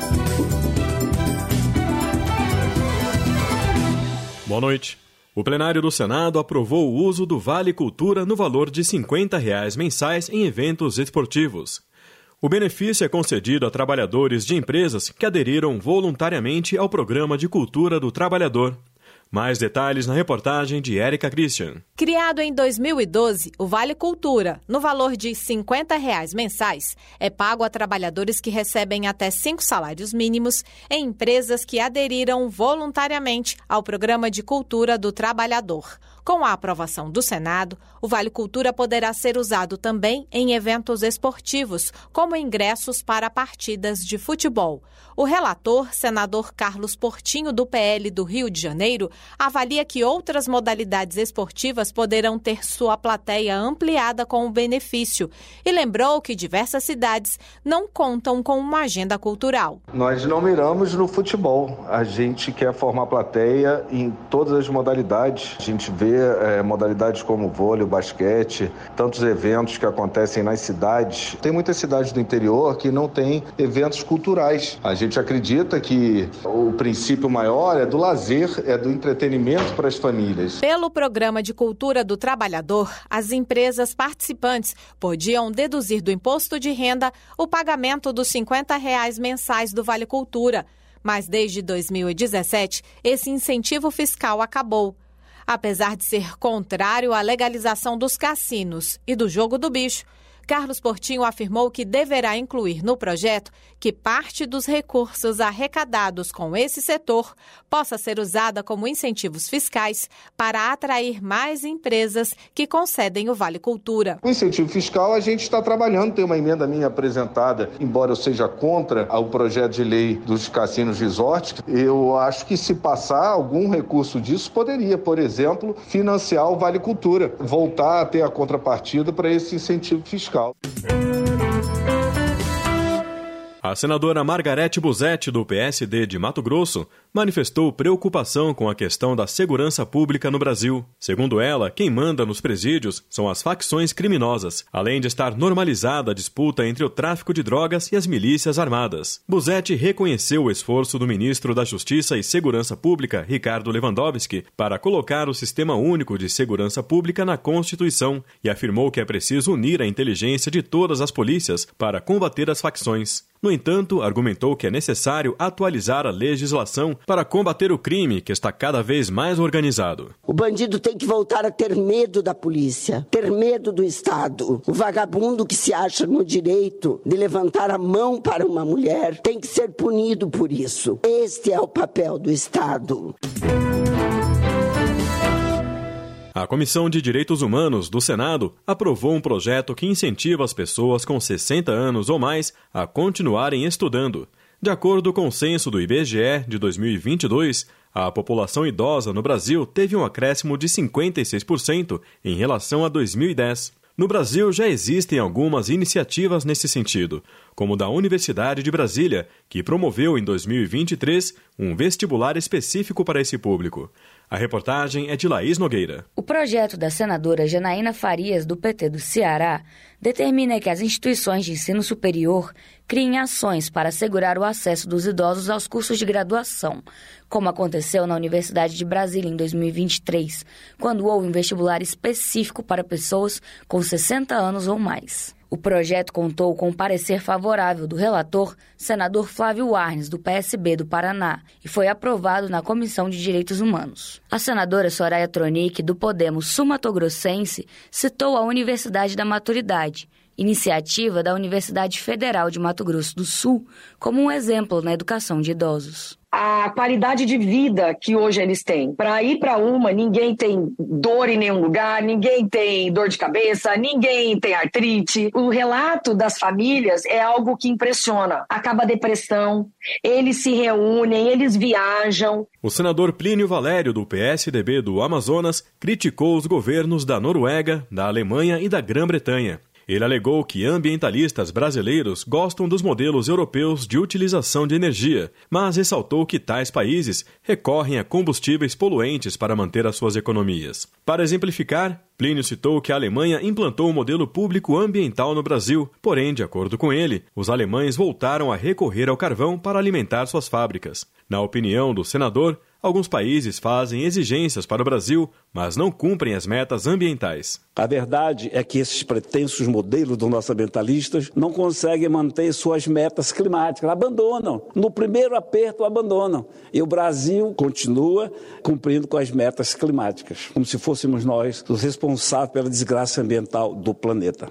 Boa noite. O plenário do Senado aprovou o uso do Vale Cultura no valor de cinquenta reais mensais em eventos esportivos. O benefício é concedido a trabalhadores de empresas que aderiram voluntariamente ao Programa de Cultura do Trabalhador. Mais detalhes na reportagem de Érica Christian. Criado em dois mil e doze, o Vale Cultura, no valor de cinquenta reais mensais, é pago a trabalhadores que recebem até cinco salários mínimos em empresas que aderiram voluntariamente ao Programa de Cultura do Trabalhador. Com a aprovação do Senado, o Vale Cultura poderá ser usado também em eventos esportivos, como ingressos para partidas de futebol. O relator, senador Carlos Portinho, do P L do Rio de Janeiro, avalia que outras modalidades esportivas poderão ter sua plateia ampliada com o benefício e lembrou que diversas cidades não contam com uma agenda cultural. Nós não miramos no futebol, a gente quer formar plateia em todas as modalidades. A gente vê é, modalidades como vôlei, basquete, tantos eventos que acontecem nas cidades. Tem muitas cidades do interior que não têm eventos culturais. A gente acredita que o princípio maior é do lazer, é do entretenimento para as famílias. Pelo Programa de Cultura do Trabalhador, as empresas participantes podiam deduzir do imposto de renda o pagamento dos cinquenta reais mensais do Vale Cultura. Mas desde dois mil e dezessete, esse incentivo fiscal acabou. Apesar de ser contrário à legalização dos cassinos e do jogo do bicho, Carlos Portinho afirmou que deverá incluir no projeto que parte dos recursos arrecadados com esse setor possa ser usada como incentivos fiscais para atrair mais empresas que concedem o Vale Cultura. O incentivo fiscal a gente está trabalhando, tem uma emenda minha apresentada, embora eu seja contra o projeto de lei dos cassinos resort, eu acho que se passar algum recurso disso, poderia, por exemplo, financiar o Vale Cultura, voltar a ter a contrapartida para esse incentivo fiscal. A senadora Margarete Busetti, do P S D de Mato Grosso, manifestou preocupação com a questão da segurança pública no Brasil. Segundo ela, quem manda nos presídios são as facções criminosas, além de estar normalizada a disputa entre o tráfico de drogas e as milícias armadas. Busetti reconheceu o esforço do ministro da Justiça e Segurança Pública, Ricardo Lewandowski, para colocar o Sistema Único de Segurança Pública na Constituição e afirmou que é preciso unir a inteligência de todas as polícias para combater as facções. No entanto, argumentou que é necessário atualizar a legislação para combater o crime, que está cada vez mais organizado. O bandido tem que voltar a ter medo da polícia, ter medo do Estado. O vagabundo que se acha no direito de levantar a mão para uma mulher tem que ser punido por isso. Este é o papel do Estado. A Comissão de Direitos Humanos do Senado aprovou um projeto que incentiva as pessoas com sessenta anos ou mais a continuarem estudando. De acordo com o censo do I B G E de dois mil e vinte e dois, a população idosa no Brasil teve um acréscimo de cinquenta e seis por cento em relação a dois mil e dez. No Brasil já existem algumas iniciativas nesse sentido, como da Universidade de Brasília, que promoveu em dois mil e vinte e três um vestibular específico para esse público. A reportagem é de Laís Nogueira. O projeto da senadora Janaína Farias, do P T do Ceará, determina que as instituições de ensino superior criem ações para assegurar o acesso dos idosos aos cursos de graduação, como aconteceu na Universidade de Brasília em dois mil e vinte e três, quando houve um vestibular específico para pessoas com sessenta anos ou mais. O projeto contou com um parecer favorável do relator, senador Flávio Arnes, do P S B do Paraná, e foi aprovado na Comissão de Direitos Humanos. A senadora Soraya Tronic, do Podemos sul-matogrossense, citou a Universidade da Maturidade, iniciativa da Universidade Federal de Mato Grosso do Sul, como um exemplo na educação de idosos. a qualidade de vida que hoje eles têm. Para ir para uma, ninguém tem dor em nenhum lugar, ninguém tem dor de cabeça, ninguém tem artrite. O relato das famílias é algo que impressiona. Acaba a depressão, eles se reúnem, eles viajam. O senador Plínio Valério, do P S D B do Amazonas, criticou os governos da Noruega, da Alemanha e da Grã-Bretanha. Ele alegou que ambientalistas brasileiros gostam dos modelos europeus de utilização de energia, mas ressaltou que tais países recorrem a combustíveis poluentes para manter as suas economias. Para exemplificar, Plínio citou que a Alemanha implantou um modelo público ambiental no Brasil, porém, de acordo com ele, os alemães voltaram a recorrer ao carvão para alimentar suas fábricas. Na opinião do senador, alguns países fazem exigências para o Brasil, mas não cumprem as metas ambientais. A verdade é que esses pretensos modelos dos nossos ambientalistas não conseguem manter suas metas climáticas, abandonam. No primeiro aperto, abandonam. E o Brasil continua cumprindo com as metas climáticas, como se fôssemos nós os responsáveis pela desgraça ambiental do planeta.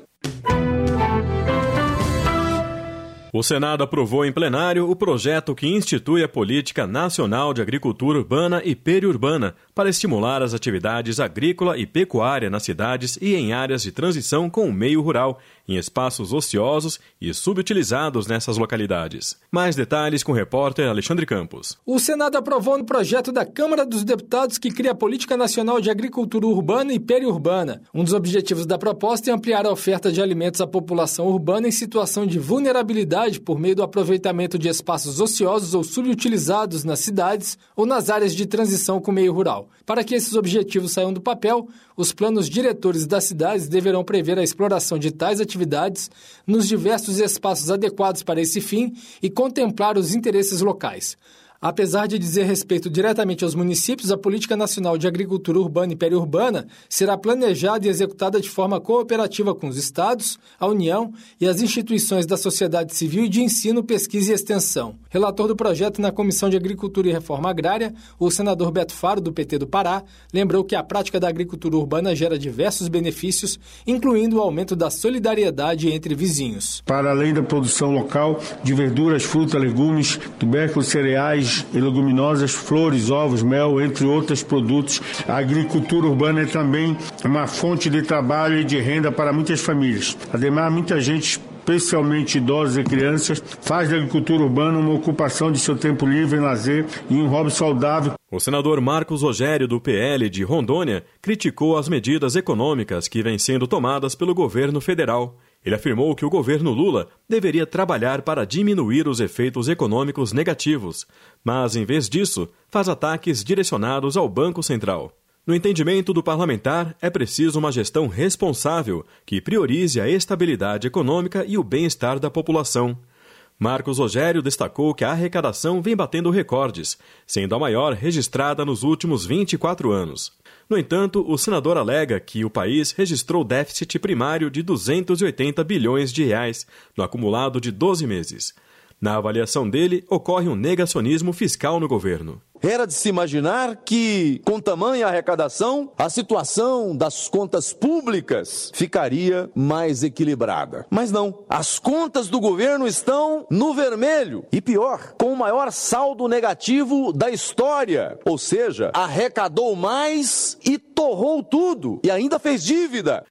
O Senado aprovou em plenário o projeto que institui a Política Nacional de Agricultura Urbana e Periurbana para estimular as atividades agrícola e pecuária nas cidades e em áreas de transição com o meio rural, em espaços ociosos e subutilizados nessas localidades. Mais detalhes com o repórter Alexandre Campos. O Senado aprovou no projeto da Câmara dos Deputados que cria a Política Nacional de Agricultura Urbana e Periurbana. Um dos objetivos da proposta é ampliar a oferta de alimentos à população urbana em situação de vulnerabilidade por meio do aproveitamento de espaços ociosos ou subutilizados nas cidades ou nas áreas de transição com o meio rural. Para que esses objetivos saiam do papel, os planos diretores das cidades deverão prever a exploração de tais atividades nos diversos espaços adequados para esse fim e contemplar os interesses locais. Apesar de dizer respeito diretamente aos municípios, a Política Nacional de Agricultura Urbana e Periurbana será planejada e executada de forma cooperativa com os estados, a União e as instituições da sociedade civil e de ensino, pesquisa e extensão. Relator do projeto na Comissão de Agricultura e Reforma Agrária, o senador Beto Faro, do P T do Pará, lembrou que a prática da agricultura urbana gera diversos benefícios, incluindo o aumento da solidariedade entre vizinhos. Para além da produção local de verduras, frutas, legumes, tubérculos, cereais e leguminosas, flores, ovos, mel, entre outros produtos, a agricultura urbana é também uma fonte de trabalho e de renda para muitas famílias. Ademais, muita gente, especialmente idosos e crianças, faz da agricultura urbana uma ocupação de seu tempo livre em lazer e um hobby saudável. O senador Marcos Rogério, do P L de Rondônia, criticou as medidas econômicas que vêm sendo tomadas pelo governo federal. Ele afirmou que o governo Lula deveria trabalhar para diminuir os efeitos econômicos negativos, mas, em vez disso, faz ataques direcionados ao Banco Central. No entendimento do parlamentar, é preciso uma gestão responsável que priorize a estabilidade econômica e o bem-estar da população. Marcos Rogério destacou que a arrecadação vem batendo recordes, sendo a maior registrada nos últimos vinte e quatro anos. No entanto, o senador alega que o país registrou déficit primário de duzentos e oitenta bilhões de reais no acumulado de doze meses. Na avaliação dele, ocorre um negacionismo fiscal no governo. Era de se imaginar que, com tamanha arrecadação, a situação das contas públicas ficaria mais equilibrada. Mas não, as contas do governo estão no vermelho. E pior, com o maior saldo negativo da história. Ou seja, arrecadou mais e torrou tudo. E ainda fez dívida.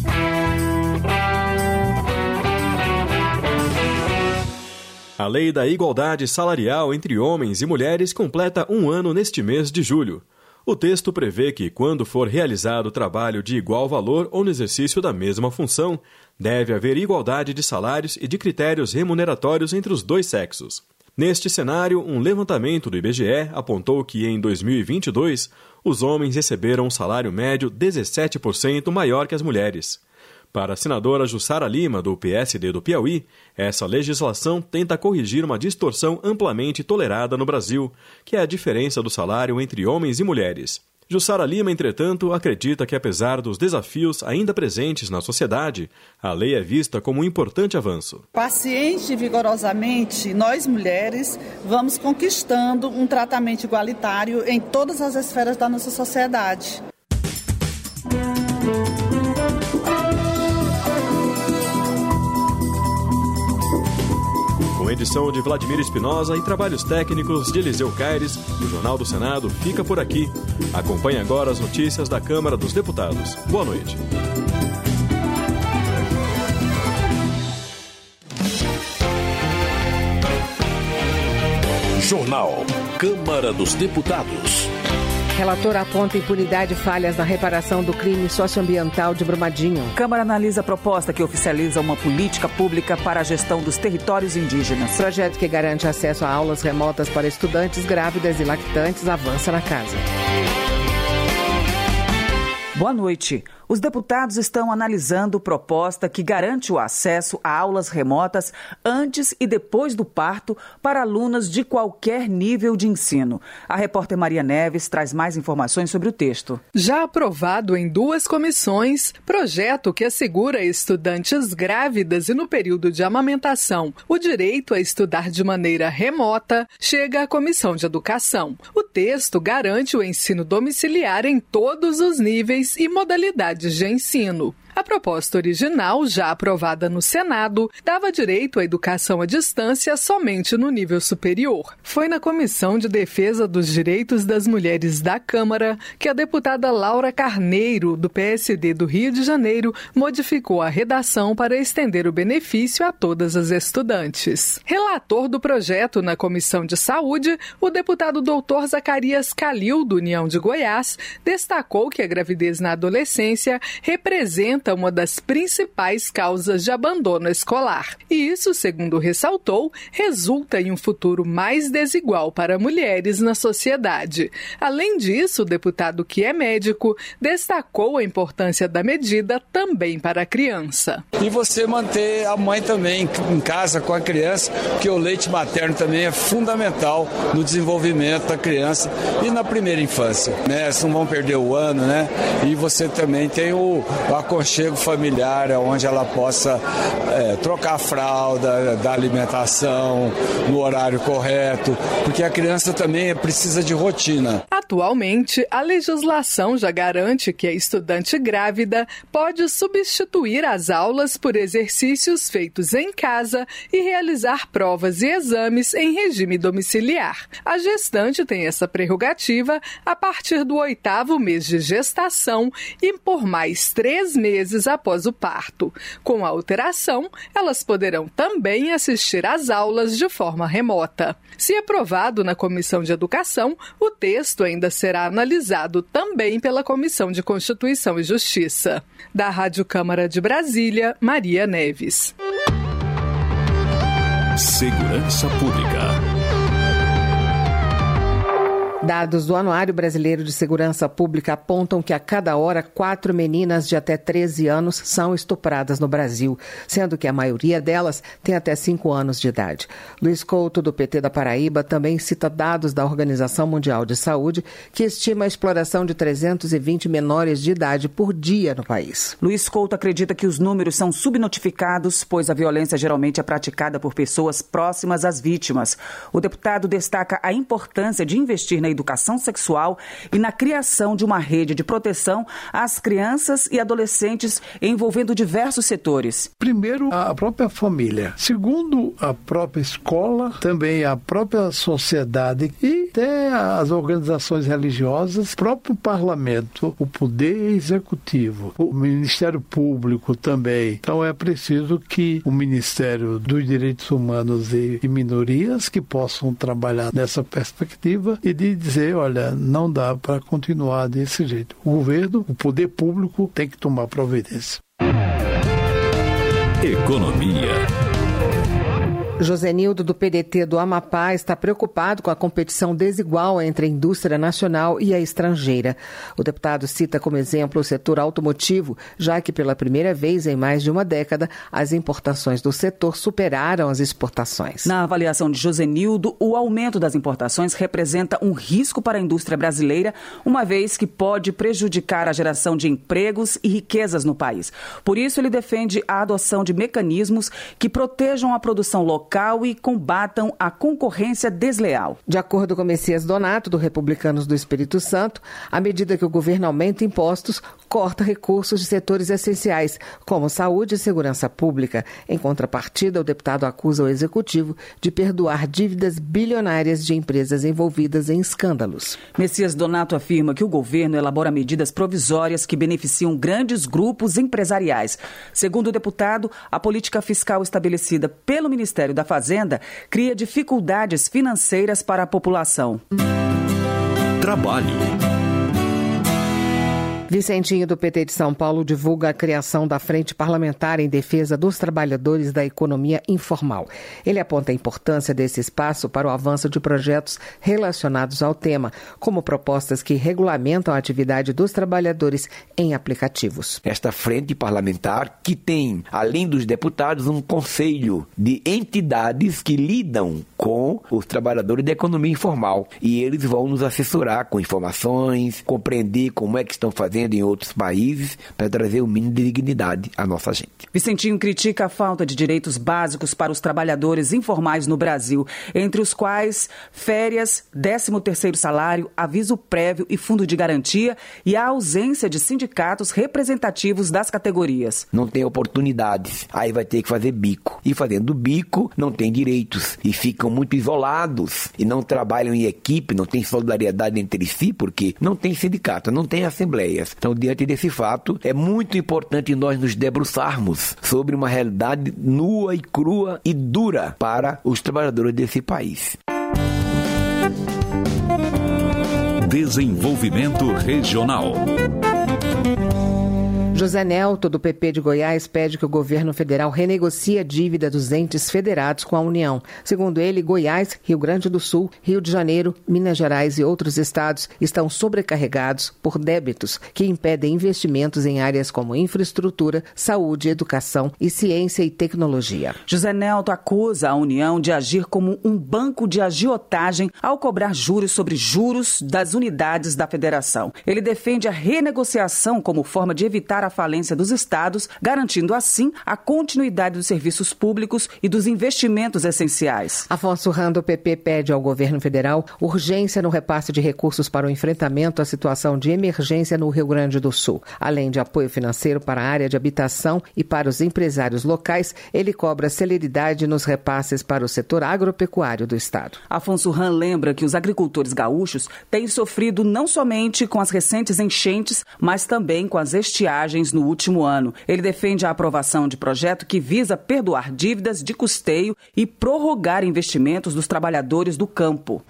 A Lei da Igualdade Salarial entre Homens e Mulheres completa um ano neste mês de julho. O texto prevê que, quando for realizado trabalho de igual valor ou no exercício da mesma função, deve haver igualdade de salários e de critérios remuneratórios entre os dois sexos. Neste cenário, um levantamento do I B G E apontou que, em dois mil e vinte e dois, os homens receberam um salário médio dezessete por cento maior que as mulheres. Para a senadora Jussara Lima, do P S D do Piauí, essa legislação tenta corrigir uma distorção amplamente tolerada no Brasil, que é a diferença do salário entre homens e mulheres. Jussara Lima, entretanto, acredita que, apesar dos desafios ainda presentes na sociedade, a lei é vista como um importante avanço. Paciente e vigorosamente, nós mulheres vamos conquistando um tratamento igualitário em todas as esferas da nossa sociedade. O com edição de Vladimir Espinosa e trabalhos técnicos de Eliseu Caires, o Jornal do Senado fica por aqui. Acompanhe agora as notícias da Câmara dos Deputados. Boa noite. Jornal Câmara dos Deputados. Relator aponta impunidade e falhas na reparação do crime socioambiental de Brumadinho. Câmara analisa a proposta que oficializa uma política pública para a gestão dos territórios indígenas. Projeto que garante acesso a aulas remotas para estudantes grávidas e lactantes avança na casa. Boa noite. Os deputados estão analisando proposta que garante o acesso a aulas remotas antes e depois do parto para alunas de qualquer nível de ensino. A repórter Maria Neves traz mais informações sobre o texto. Já aprovado em duas comissões, projeto que assegura a estudantes grávidas e no período de amamentação o direito a estudar de maneira remota, chega à Comissão de Educação. O texto garante o ensino domiciliar em todos os níveis e modalidades de ensino. A proposta original, já aprovada no Senado, dava direito à educação à distância somente no nível superior. Foi na Comissão de Defesa dos Direitos das Mulheres da Câmara que a deputada Laura Carneiro, do P S D do Rio de Janeiro, modificou a redação para estender o benefício a todas as estudantes. Relator do projeto na Comissão de Saúde, o deputado doutor Zacarias Calil, do União de Goiás, destacou que a gravidez na adolescência representa uma das principais causas de abandono escolar. E isso, segundo ressaltou, resulta em um futuro mais desigual para mulheres na sociedade. Além disso, o deputado, que é médico, destacou a importância da medida também para a criança. E você manter a mãe também em casa com a criança, porque o leite materno também é fundamental no desenvolvimento da criança e na primeira infância, né? Eles não vão perder o ano, né? E você também tem o, o aconchego familiar, onde ela possa é, trocar a fralda, dar alimentação no horário correto, porque a criança também precisa de rotina. Atualmente, a legislação já garante que a estudante grávida pode substituir as aulas por exercícios feitos em casa e realizar provas e exames em regime domiciliar. A gestante tem essa prerrogativa a partir do oitavo mês de gestação e por mais três meses após o parto. Com a alteração, elas poderão também assistir às aulas de forma remota. Se aprovado na Comissão de Educação, o texto ainda será analisado também pela Comissão de Constituição e Justiça. Da Rádio Câmara de Brasília, Maria Neves. Segurança Pública. Dados do Anuário Brasileiro de Segurança Pública apontam que a cada hora quatro meninas de até treze anos são estupradas no Brasil, sendo que a maioria delas tem até cinco anos de idade. Luiz Couto, do P T da Paraíba, também cita dados da Organização Mundial de Saúde, que estima a exploração de trezentos e vinte menores de idade por dia no país. Luiz Couto acredita que os números são subnotificados, pois a violência geralmente é praticada por pessoas próximas às vítimas. O deputado destaca a importância de investir na educação sexual e na criação de uma rede de proteção às crianças e adolescentes envolvendo diversos setores. Primeiro, a própria família. Segundo, a própria escola, também a própria sociedade e até as organizações religiosas, o próprio parlamento, o poder executivo, o Ministério Público também. Então é preciso que o Ministério dos Direitos Humanos e Minorias que possam trabalhar nessa perspectiva e de dizer, olha, não dá para continuar desse jeito. O governo, o poder público tem que tomar providência. Economia. Josenildo, do P D T do Amapá, está preocupado com a competição desigual entre a indústria nacional e a estrangeira. O deputado cita como exemplo o setor automotivo, já que pela primeira vez em mais de uma década, as importações do setor superaram as exportações. Na avaliação de Josenildo, o aumento das importações representa um risco para a indústria brasileira, uma vez que pode prejudicar a geração de empregos e riquezas no país. Por isso, ele defende a adoção de mecanismos que protejam a produção local local e combatam a concorrência desleal. De acordo com Messias Donato, do Republicanos do Espírito Santo, à medida que o governo aumenta impostos, corta recursos de setores essenciais, como saúde e segurança pública. Em contrapartida, o deputado acusa o executivo de perdoar dívidas bilionárias de empresas envolvidas em escândalos. Messias Donato afirma que o governo elabora medidas provisórias que beneficiam grandes grupos empresariais. Segundo o deputado, a política fiscal estabelecida pelo Ministério da Fazenda cria dificuldades financeiras para a população. Trabalho. Vicentinho, do P T de São Paulo, divulga a criação da Frente Parlamentar em Defesa dos Trabalhadores da Economia Informal. Ele aponta a importância desse espaço para o avanço de projetos relacionados ao tema, como propostas que regulamentam a atividade dos trabalhadores em aplicativos. Esta frente parlamentar que tem, além dos deputados, um conselho de entidades que lidam com os trabalhadores da economia informal. E eles vão nos assessorar com informações, compreender como é que estão fazendo em outros países para trazer o mínimo de dignidade à nossa gente. Vicentinho critica a falta de direitos básicos para os trabalhadores informais no Brasil, entre os quais férias, décimo terceiro salário, aviso prévio e fundo de garantia e a ausência de sindicatos representativos das categorias. Não tem oportunidades, aí vai ter que fazer bico. E fazendo bico, não tem direitos e ficam muito isolados e não trabalham em equipe, não tem solidariedade entre si, porque não tem sindicato, não tem assembleias. Então, diante desse fato, é muito importante nós nos debruçarmos sobre uma realidade nua e crua e dura para os trabalhadores desse país. Desenvolvimento Regional. José Nelto, do P P de Goiás, pede que o governo federal renegocie a dívida dos entes federados com a União. Segundo ele, Goiás, Rio Grande do Sul, Rio de Janeiro, Minas Gerais e outros estados estão sobrecarregados por débitos que impedem investimentos em áreas como infraestrutura, saúde, educação e ciência e tecnologia. José Nelto acusa a União de agir como um banco de agiotagem ao cobrar juros sobre juros das unidades da federação. Ele defende a renegociação como forma de evitar a a falência dos estados, garantindo assim a continuidade dos serviços públicos e dos investimentos essenciais. Afonso Ram, do P P, pede ao governo federal urgência no repasse de recursos para o enfrentamento à situação de emergência no Rio Grande do Sul. Além de apoio financeiro para a área de habitação e para os empresários locais, ele cobra celeridade nos repasses para o setor agropecuário do estado. Afonso Ram lembra que os agricultores gaúchos têm sofrido não somente com as recentes enchentes, mas também com as estiagens no último ano. Ele defende a aprovação de projeto que visa perdoar dívidas de custeio e prorrogar investimentos dos trabalhadores do campo.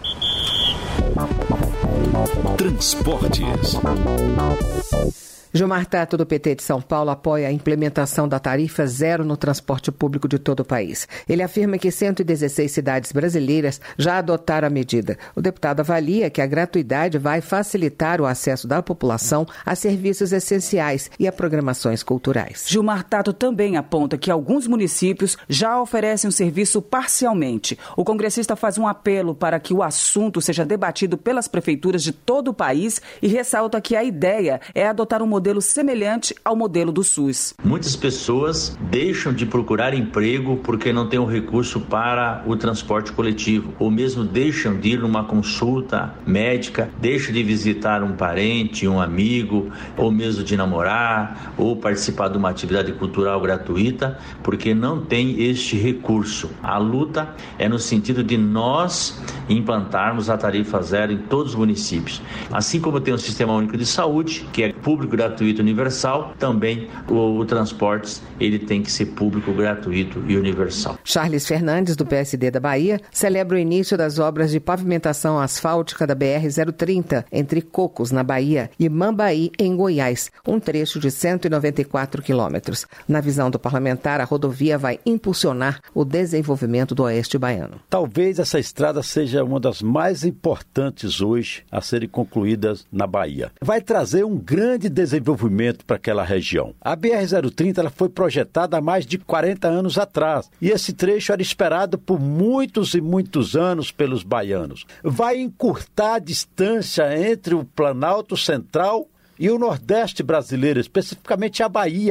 Transportes. Gilmar Tato, do P T de São Paulo, apoia a implementação da tarifa zero no transporte público de todo o país. Ele afirma que cento e dezesseis cidades brasileiras já adotaram a medida. O deputado avalia que a gratuidade vai facilitar o acesso da população a serviços essenciais e a programações culturais. Gilmar Tato também aponta que alguns municípios já oferecem o serviço parcialmente. O congressista faz um apelo para que o assunto seja debatido pelas prefeituras de todo o país e ressalta que a ideia é adotar um modelo modelo semelhante ao modelo do SUS. Muitas pessoas deixam de procurar emprego porque não têm o recurso para o transporte coletivo, ou mesmo deixam de ir numa consulta médica, deixam de visitar um parente, um amigo, ou mesmo de namorar, ou participar de uma atividade cultural gratuita, porque não tem este recurso. A luta é no sentido de nós implantarmos a tarifa zero em todos os municípios. Assim como tem o Sistema Único de Saúde, que é público, gratuito, universal, também o, o transporte ele tem que ser público, gratuito e universal. Charles Fernandes, do P S D da Bahia, celebra o início das obras de pavimentação asfáltica da B R zero trinta, entre Cocos, na Bahia, e Mambaí, em Goiás, um trecho de cento e noventa e quatro quilômetros. Na visão do parlamentar, a rodovia vai impulsionar o desenvolvimento do Oeste baiano. Talvez essa estrada seja uma das mais importantes hoje a serem concluídas na Bahia. Vai trazer um grande desenvolvimento para aquela região. A B R zero trinta ela foi projetada há mais de quarenta anos atrás e esse trecho era esperado por muitos e muitos anos pelos baianos. Vai encurtar a distância entre o Planalto Central e o Nordeste brasileiro, especificamente a Bahia.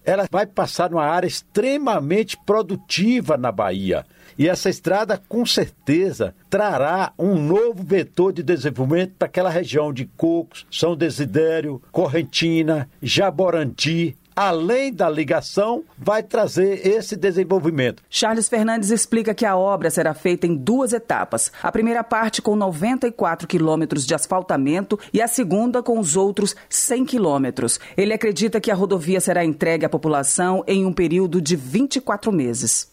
ela vai passar numa área extremamente produtiva na Bahia. E essa estrada, com certeza, trará um novo vetor de desenvolvimento para aquela região de Cocos, São Desidério, Correntina, Jaborandi. Além da ligação, vai trazer esse desenvolvimento. Charles Fernandes explica que a obra será feita em duas etapas. A primeira parte com noventa e quatro quilômetros de asfaltamento e a segunda com os outros cem quilômetros. Ele acredita que a rodovia será entregue à população em um período de vinte e quatro meses.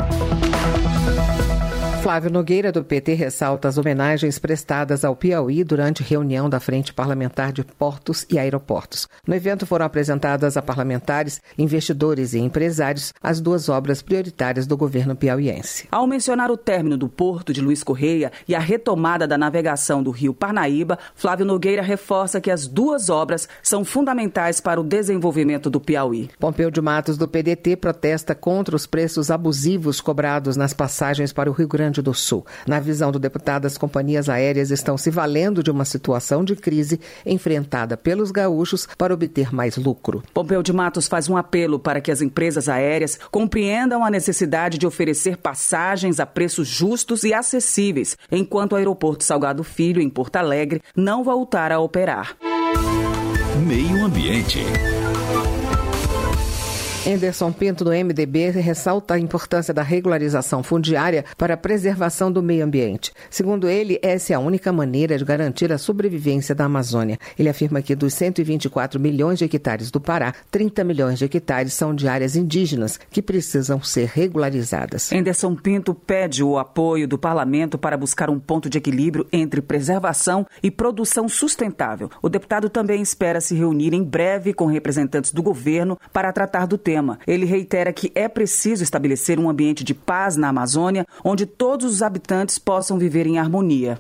Flávio Nogueira, do P T, ressalta as homenagens prestadas ao Piauí durante reunião da Frente Parlamentar de Portos e Aeroportos. No evento foram apresentadas a parlamentares, investidores e empresários as duas obras prioritárias do governo piauiense. Ao mencionar o término do Porto de Luiz Correia e a retomada da navegação do rio Parnaíba, Flávio Nogueira reforça que as duas obras são fundamentais para o desenvolvimento do Piauí. Pompeu de Matos, do P D T, protesta contra os preços abusivos cobrados nas passagens para o Rio Grande do Sul. Na visão do deputado, as companhias aéreas estão se valendo de uma situação de crise enfrentada pelos gaúchos para obter mais lucro. Pompeu de Matos faz um apelo para que as empresas aéreas compreendam a necessidade de oferecer passagens a preços justos e acessíveis, enquanto o aeroporto Salgado Filho, em Porto Alegre, não voltar a operar. Meio Ambiente. Anderson Pinto, do M D B, ressalta a importância da regularização fundiária para a preservação do meio ambiente. Segundo ele, essa é a única maneira de garantir a sobrevivência da Amazônia. Ele afirma que dos cento e vinte e quatro milhões de hectares do Pará, trinta milhões de hectares são de áreas indígenas que precisam ser regularizadas. Anderson Pinto pede o apoio do parlamento para buscar um ponto de equilíbrio entre preservação e produção sustentável. O deputado também espera se reunir em breve com representantes do governo para tratar do tema. Ele reitera que é preciso estabelecer um ambiente de paz na Amazônia, onde todos os habitantes possam viver em harmonia.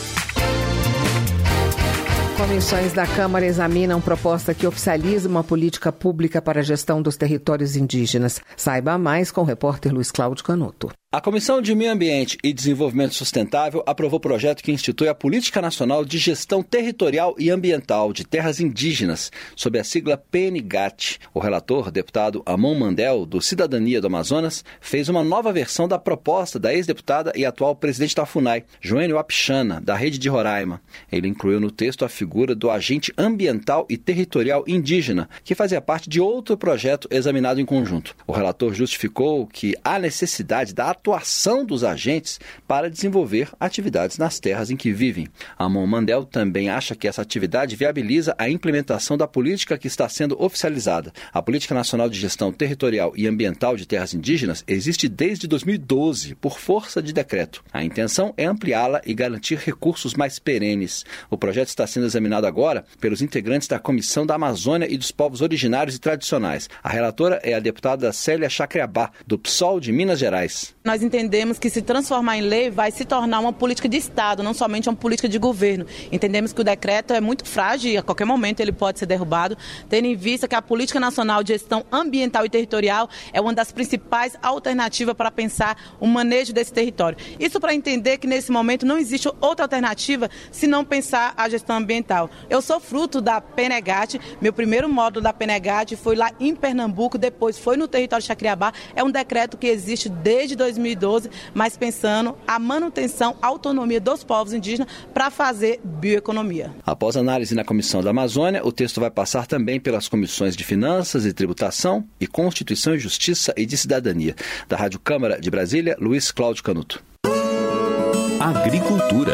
Comissões da Câmara examinam proposta que oficializa uma política pública para a gestão dos territórios indígenas. Saiba mais com o repórter Luiz Cláudio Canuto. A Comissão de Meio Ambiente e Desenvolvimento Sustentável aprovou o projeto que institui a Política Nacional de Gestão Territorial e Ambiental de Terras Indígenas, sob a sigla P N G A T. O relator, deputado Amon Mandel, do Cidadania do Amazonas, fez uma nova versão da proposta da ex-deputada e atual presidente da FUNAI, Joênio Apixana, da Rede de Roraima. Ele incluiu no texto a figura do agente ambiental e territorial indígena, que fazia parte de outro projeto examinado em conjunto. O relator justificou que há necessidade da atuação dos agentes para desenvolver atividades nas terras em que vivem. Amon Mandel também acha que essa atividade viabiliza a implementação da política que está sendo oficializada. A Política Nacional de Gestão Territorial e Ambiental de Terras Indígenas existe desde dois mil e doze, por força de decreto. A intenção é ampliá-la e garantir recursos mais perenes. O projeto está sendo examinado agora pelos integrantes da Comissão da Amazônia e dos Povos Originários e Tradicionais. A relatora é a deputada Célia Chacriabá, do P SOL de Minas Gerais. Nós entendemos que se transformar em lei vai se tornar uma política de Estado, não somente uma política de governo. Entendemos que o decreto é muito frágil e a qualquer momento ele pode ser derrubado, tendo em vista que a Política Nacional de Gestão Ambiental e Territorial é uma das principais alternativas para pensar o manejo desse território. Isso para entender que nesse momento não existe outra alternativa se não pensar a gestão ambiental. Eu sou fruto da P N G A T, meu primeiro módulo da P N G A T foi lá em Pernambuco, depois foi no território de Chacriabá. É um decreto que existe desde dois mil e doze, mas pensando a manutenção, a autonomia dos povos indígenas para fazer bioeconomia. Após análise na Comissão da Amazônia, o texto vai passar também pelas comissões de Finanças e Tributação e Constituição e Justiça e de Cidadania. Da Rádio Câmara de Brasília, Luiz Cláudio Canuto. Agricultura.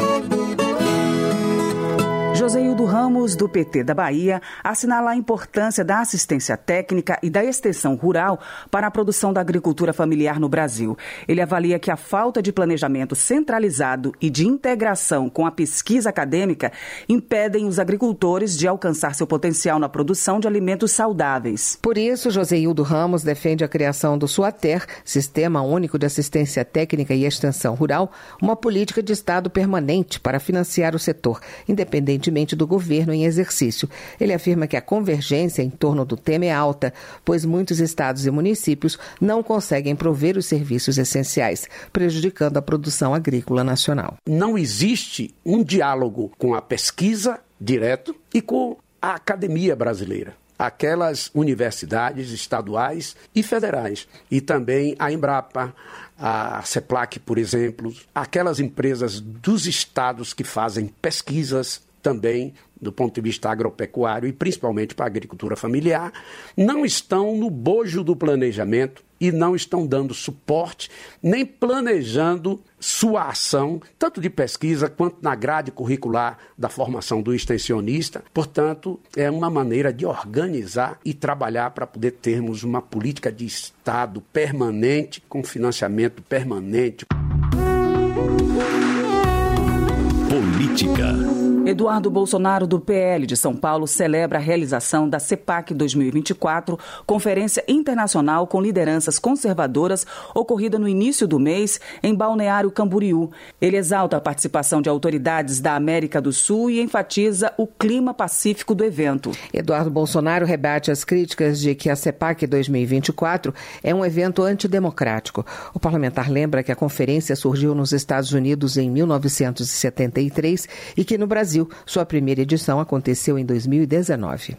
Joseildo Ramos, do P T da Bahia, assinala a importância da assistência técnica e da extensão rural para a produção da agricultura familiar no Brasil. Ele avalia que a falta de planejamento centralizado e de integração com a pesquisa acadêmica impedem os agricultores de alcançar seu potencial na produção de alimentos saudáveis. Por isso, Joseildo Ramos defende a criação do SUATER, Sistema Único de Assistência Técnica e Extensão Rural, uma política de Estado permanente para financiar o setor, independente do governo em exercício. Ele afirma que a convergência em torno do tema é alta, pois muitos estados e municípios não conseguem prover os serviços essenciais, prejudicando a produção agrícola nacional. Não existe um diálogo com a pesquisa direto e com a academia brasileira. aquelas universidades estaduais e federais, e também a Embrapa, a CEPLAC, por exemplo, aquelas empresas dos estados que fazem pesquisas também do ponto de vista agropecuário e principalmente para a agricultura familiar, não estão no bojo do planejamento e não estão dando suporte, nem planejando sua ação, tanto de pesquisa quanto na grade curricular da formação do extensionista. Portanto, é uma maneira de organizar e trabalhar para poder termos uma política de Estado permanente, com financiamento permanente. Política. Eduardo Bolsonaro, do P L de São Paulo, celebra a realização da CEPAC dois mil e vinte e quatro, conferência internacional com lideranças conservadoras, ocorrida no início do mês em Balneário Camboriú. Ele exalta a participação de autoridades da América do Sul e enfatiza o clima pacífico do evento. Eduardo Bolsonaro rebate as críticas de que a CEPAC dois mil e vinte e quatro é um evento antidemocrático. O parlamentar lembra que a conferência surgiu nos Estados Unidos em mil novecentos e setenta e três e que no Brasil sua primeira edição aconteceu em dois mil e dezenove.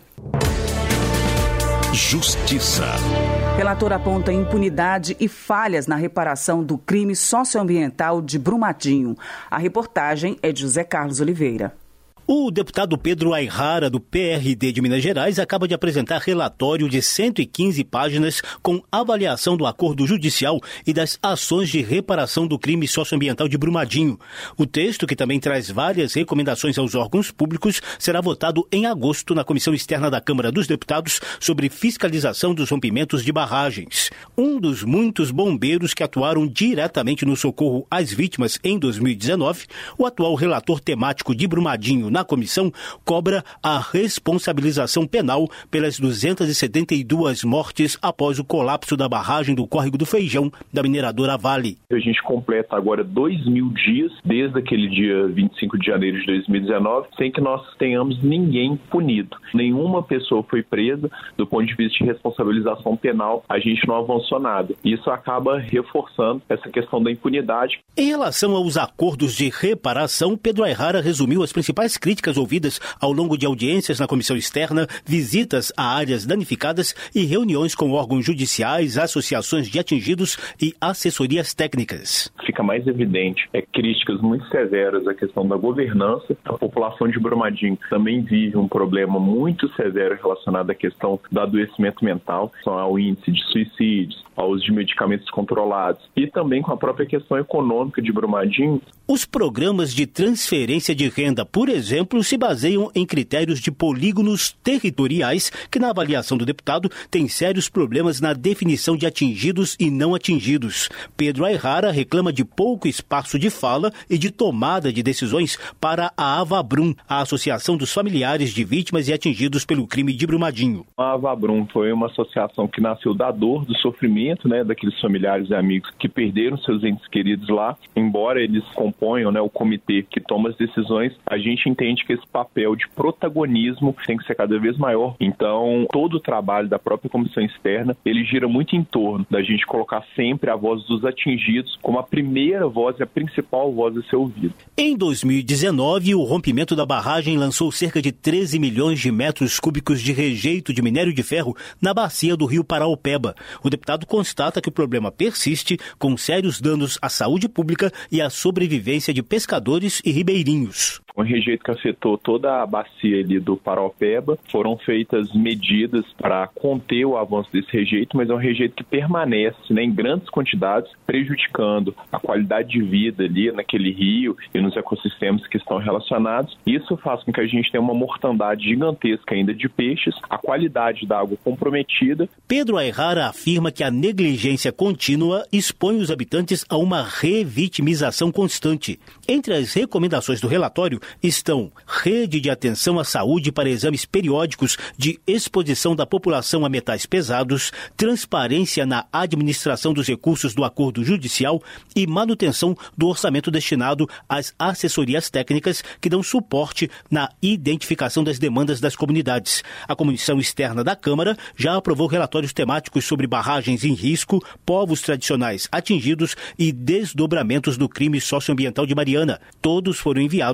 Justiça. Relator aponta impunidade e falhas na reparação do crime socioambiental de Brumadinho. A reportagem é de José Carlos Oliveira. O deputado Pedro Ayrara, do P R D de Minas Gerais, acaba de apresentar relatório de cento e quinze páginas com avaliação do acordo judicial e das ações de reparação do crime socioambiental de Brumadinho. O texto, que também traz várias recomendações aos órgãos públicos, será votado em agosto na Comissão Externa da Câmara dos Deputados sobre fiscalização dos rompimentos de barragens. Um dos muitos bombeiros que atuaram diretamente no socorro às vítimas em dois mil e dezenove, o atual relator temático de Brumadinho na comissão cobra a responsabilização penal pelas duzentas e setenta e duas mortes após o colapso da barragem do Córrego do Feijão da mineradora Vale. A gente completa agora dois mil dias, desde aquele dia vinte e cinco de janeiro de dois mil e dezenove, sem que nós tenhamos ninguém punido. Nenhuma pessoa foi presa. Do ponto de vista de responsabilização penal, a gente não avançou nada. Isso acaba reforçando essa questão da impunidade. Em relação aos acordos de reparação, Pedro Ayrara resumiu as principais críticas ouvidas ao longo de audiências na comissão externa, visitas a áreas danificadas e reuniões com órgãos judiciais, associações de atingidos e assessorias técnicas. Fica mais evidente, é críticas muito severas à questão da governança. A população de Brumadinho também vive um problema muito severo relacionado à questão do adoecimento mental, ao índice de suicídios, ao uso de medicamentos controlados e também com a própria questão econômica de Brumadinho. Os programas de transferência de renda, por exemplo, se baseiam em critérios de polígonos territoriais que, na avaliação do deputado, têm sérios problemas na definição de atingidos e não atingidos. Pedro Ayrara reclama de pouco espaço de fala e de tomada de decisões para a Avabrum, a Associação dos Familiares de Vítimas e Atingidos pelo Crime de Brumadinho. A Avabrum foi uma associação que nasceu da dor, do sofrimento, né, daqueles familiares e amigos que perderam seus entes queridos lá. Embora eles componham, né, o comitê que toma as decisões, a gente entende que esse papel de protagonismo tem que ser cada vez maior. Então, todo o trabalho da própria comissão externa, ele gira muito em torno da gente colocar sempre a voz dos atingidos como a primeira voz e a principal voz a ser ouvida. Em dois mil e dezenove, o rompimento da barragem lançou cerca de treze milhões de metros cúbicos de rejeito de minério de ferro na bacia do rio Paraopeba. O deputado constata que o problema persiste, com sérios danos à saúde pública e à sobrevivência de pescadores e ribeirinhos. Um rejeito que afetou toda a bacia ali do Paraopeba. Foram feitas medidas para conter o avanço desse rejeito, mas é um rejeito que permanece, né, em grandes quantidades, prejudicando a qualidade de vida ali naquele rio e nos ecossistemas que estão relacionados. Isso faz com que a gente tenha uma mortandade gigantesca ainda de peixes, a qualidade da água comprometida. Pedro Ayrara afirma que a negligência contínua expõe os habitantes a uma revitimização constante. Entre as recomendações do relatório estão rede de atenção à saúde para exames periódicos de exposição da população a metais pesados, transparência na administração dos recursos do acordo judicial e manutenção do orçamento destinado às assessorias técnicas que dão suporte na identificação das demandas das comunidades. A Comissão Externa da Câmara já aprovou relatórios temáticos sobre barragens em risco, povos tradicionais atingidos e desdobramentos do crime socioambiental de Mariana. Todos foram enviados ao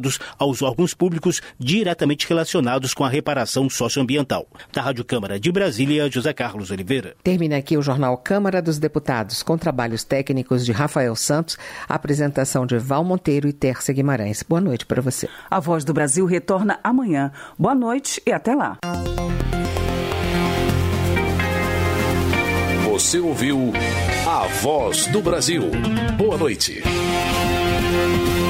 aos órgãos públicos diretamente relacionados com a reparação socioambiental. Da Rádio Câmara de Brasília, José Carlos Oliveira. Termina aqui o Jornal Câmara dos Deputados, com trabalhos técnicos de Rafael Santos, apresentação de Val Monteiro e Tércia Guimarães. Boa noite para você. A Voz do Brasil retorna amanhã. Boa noite e até lá. Você ouviu A Voz do Brasil. Boa noite.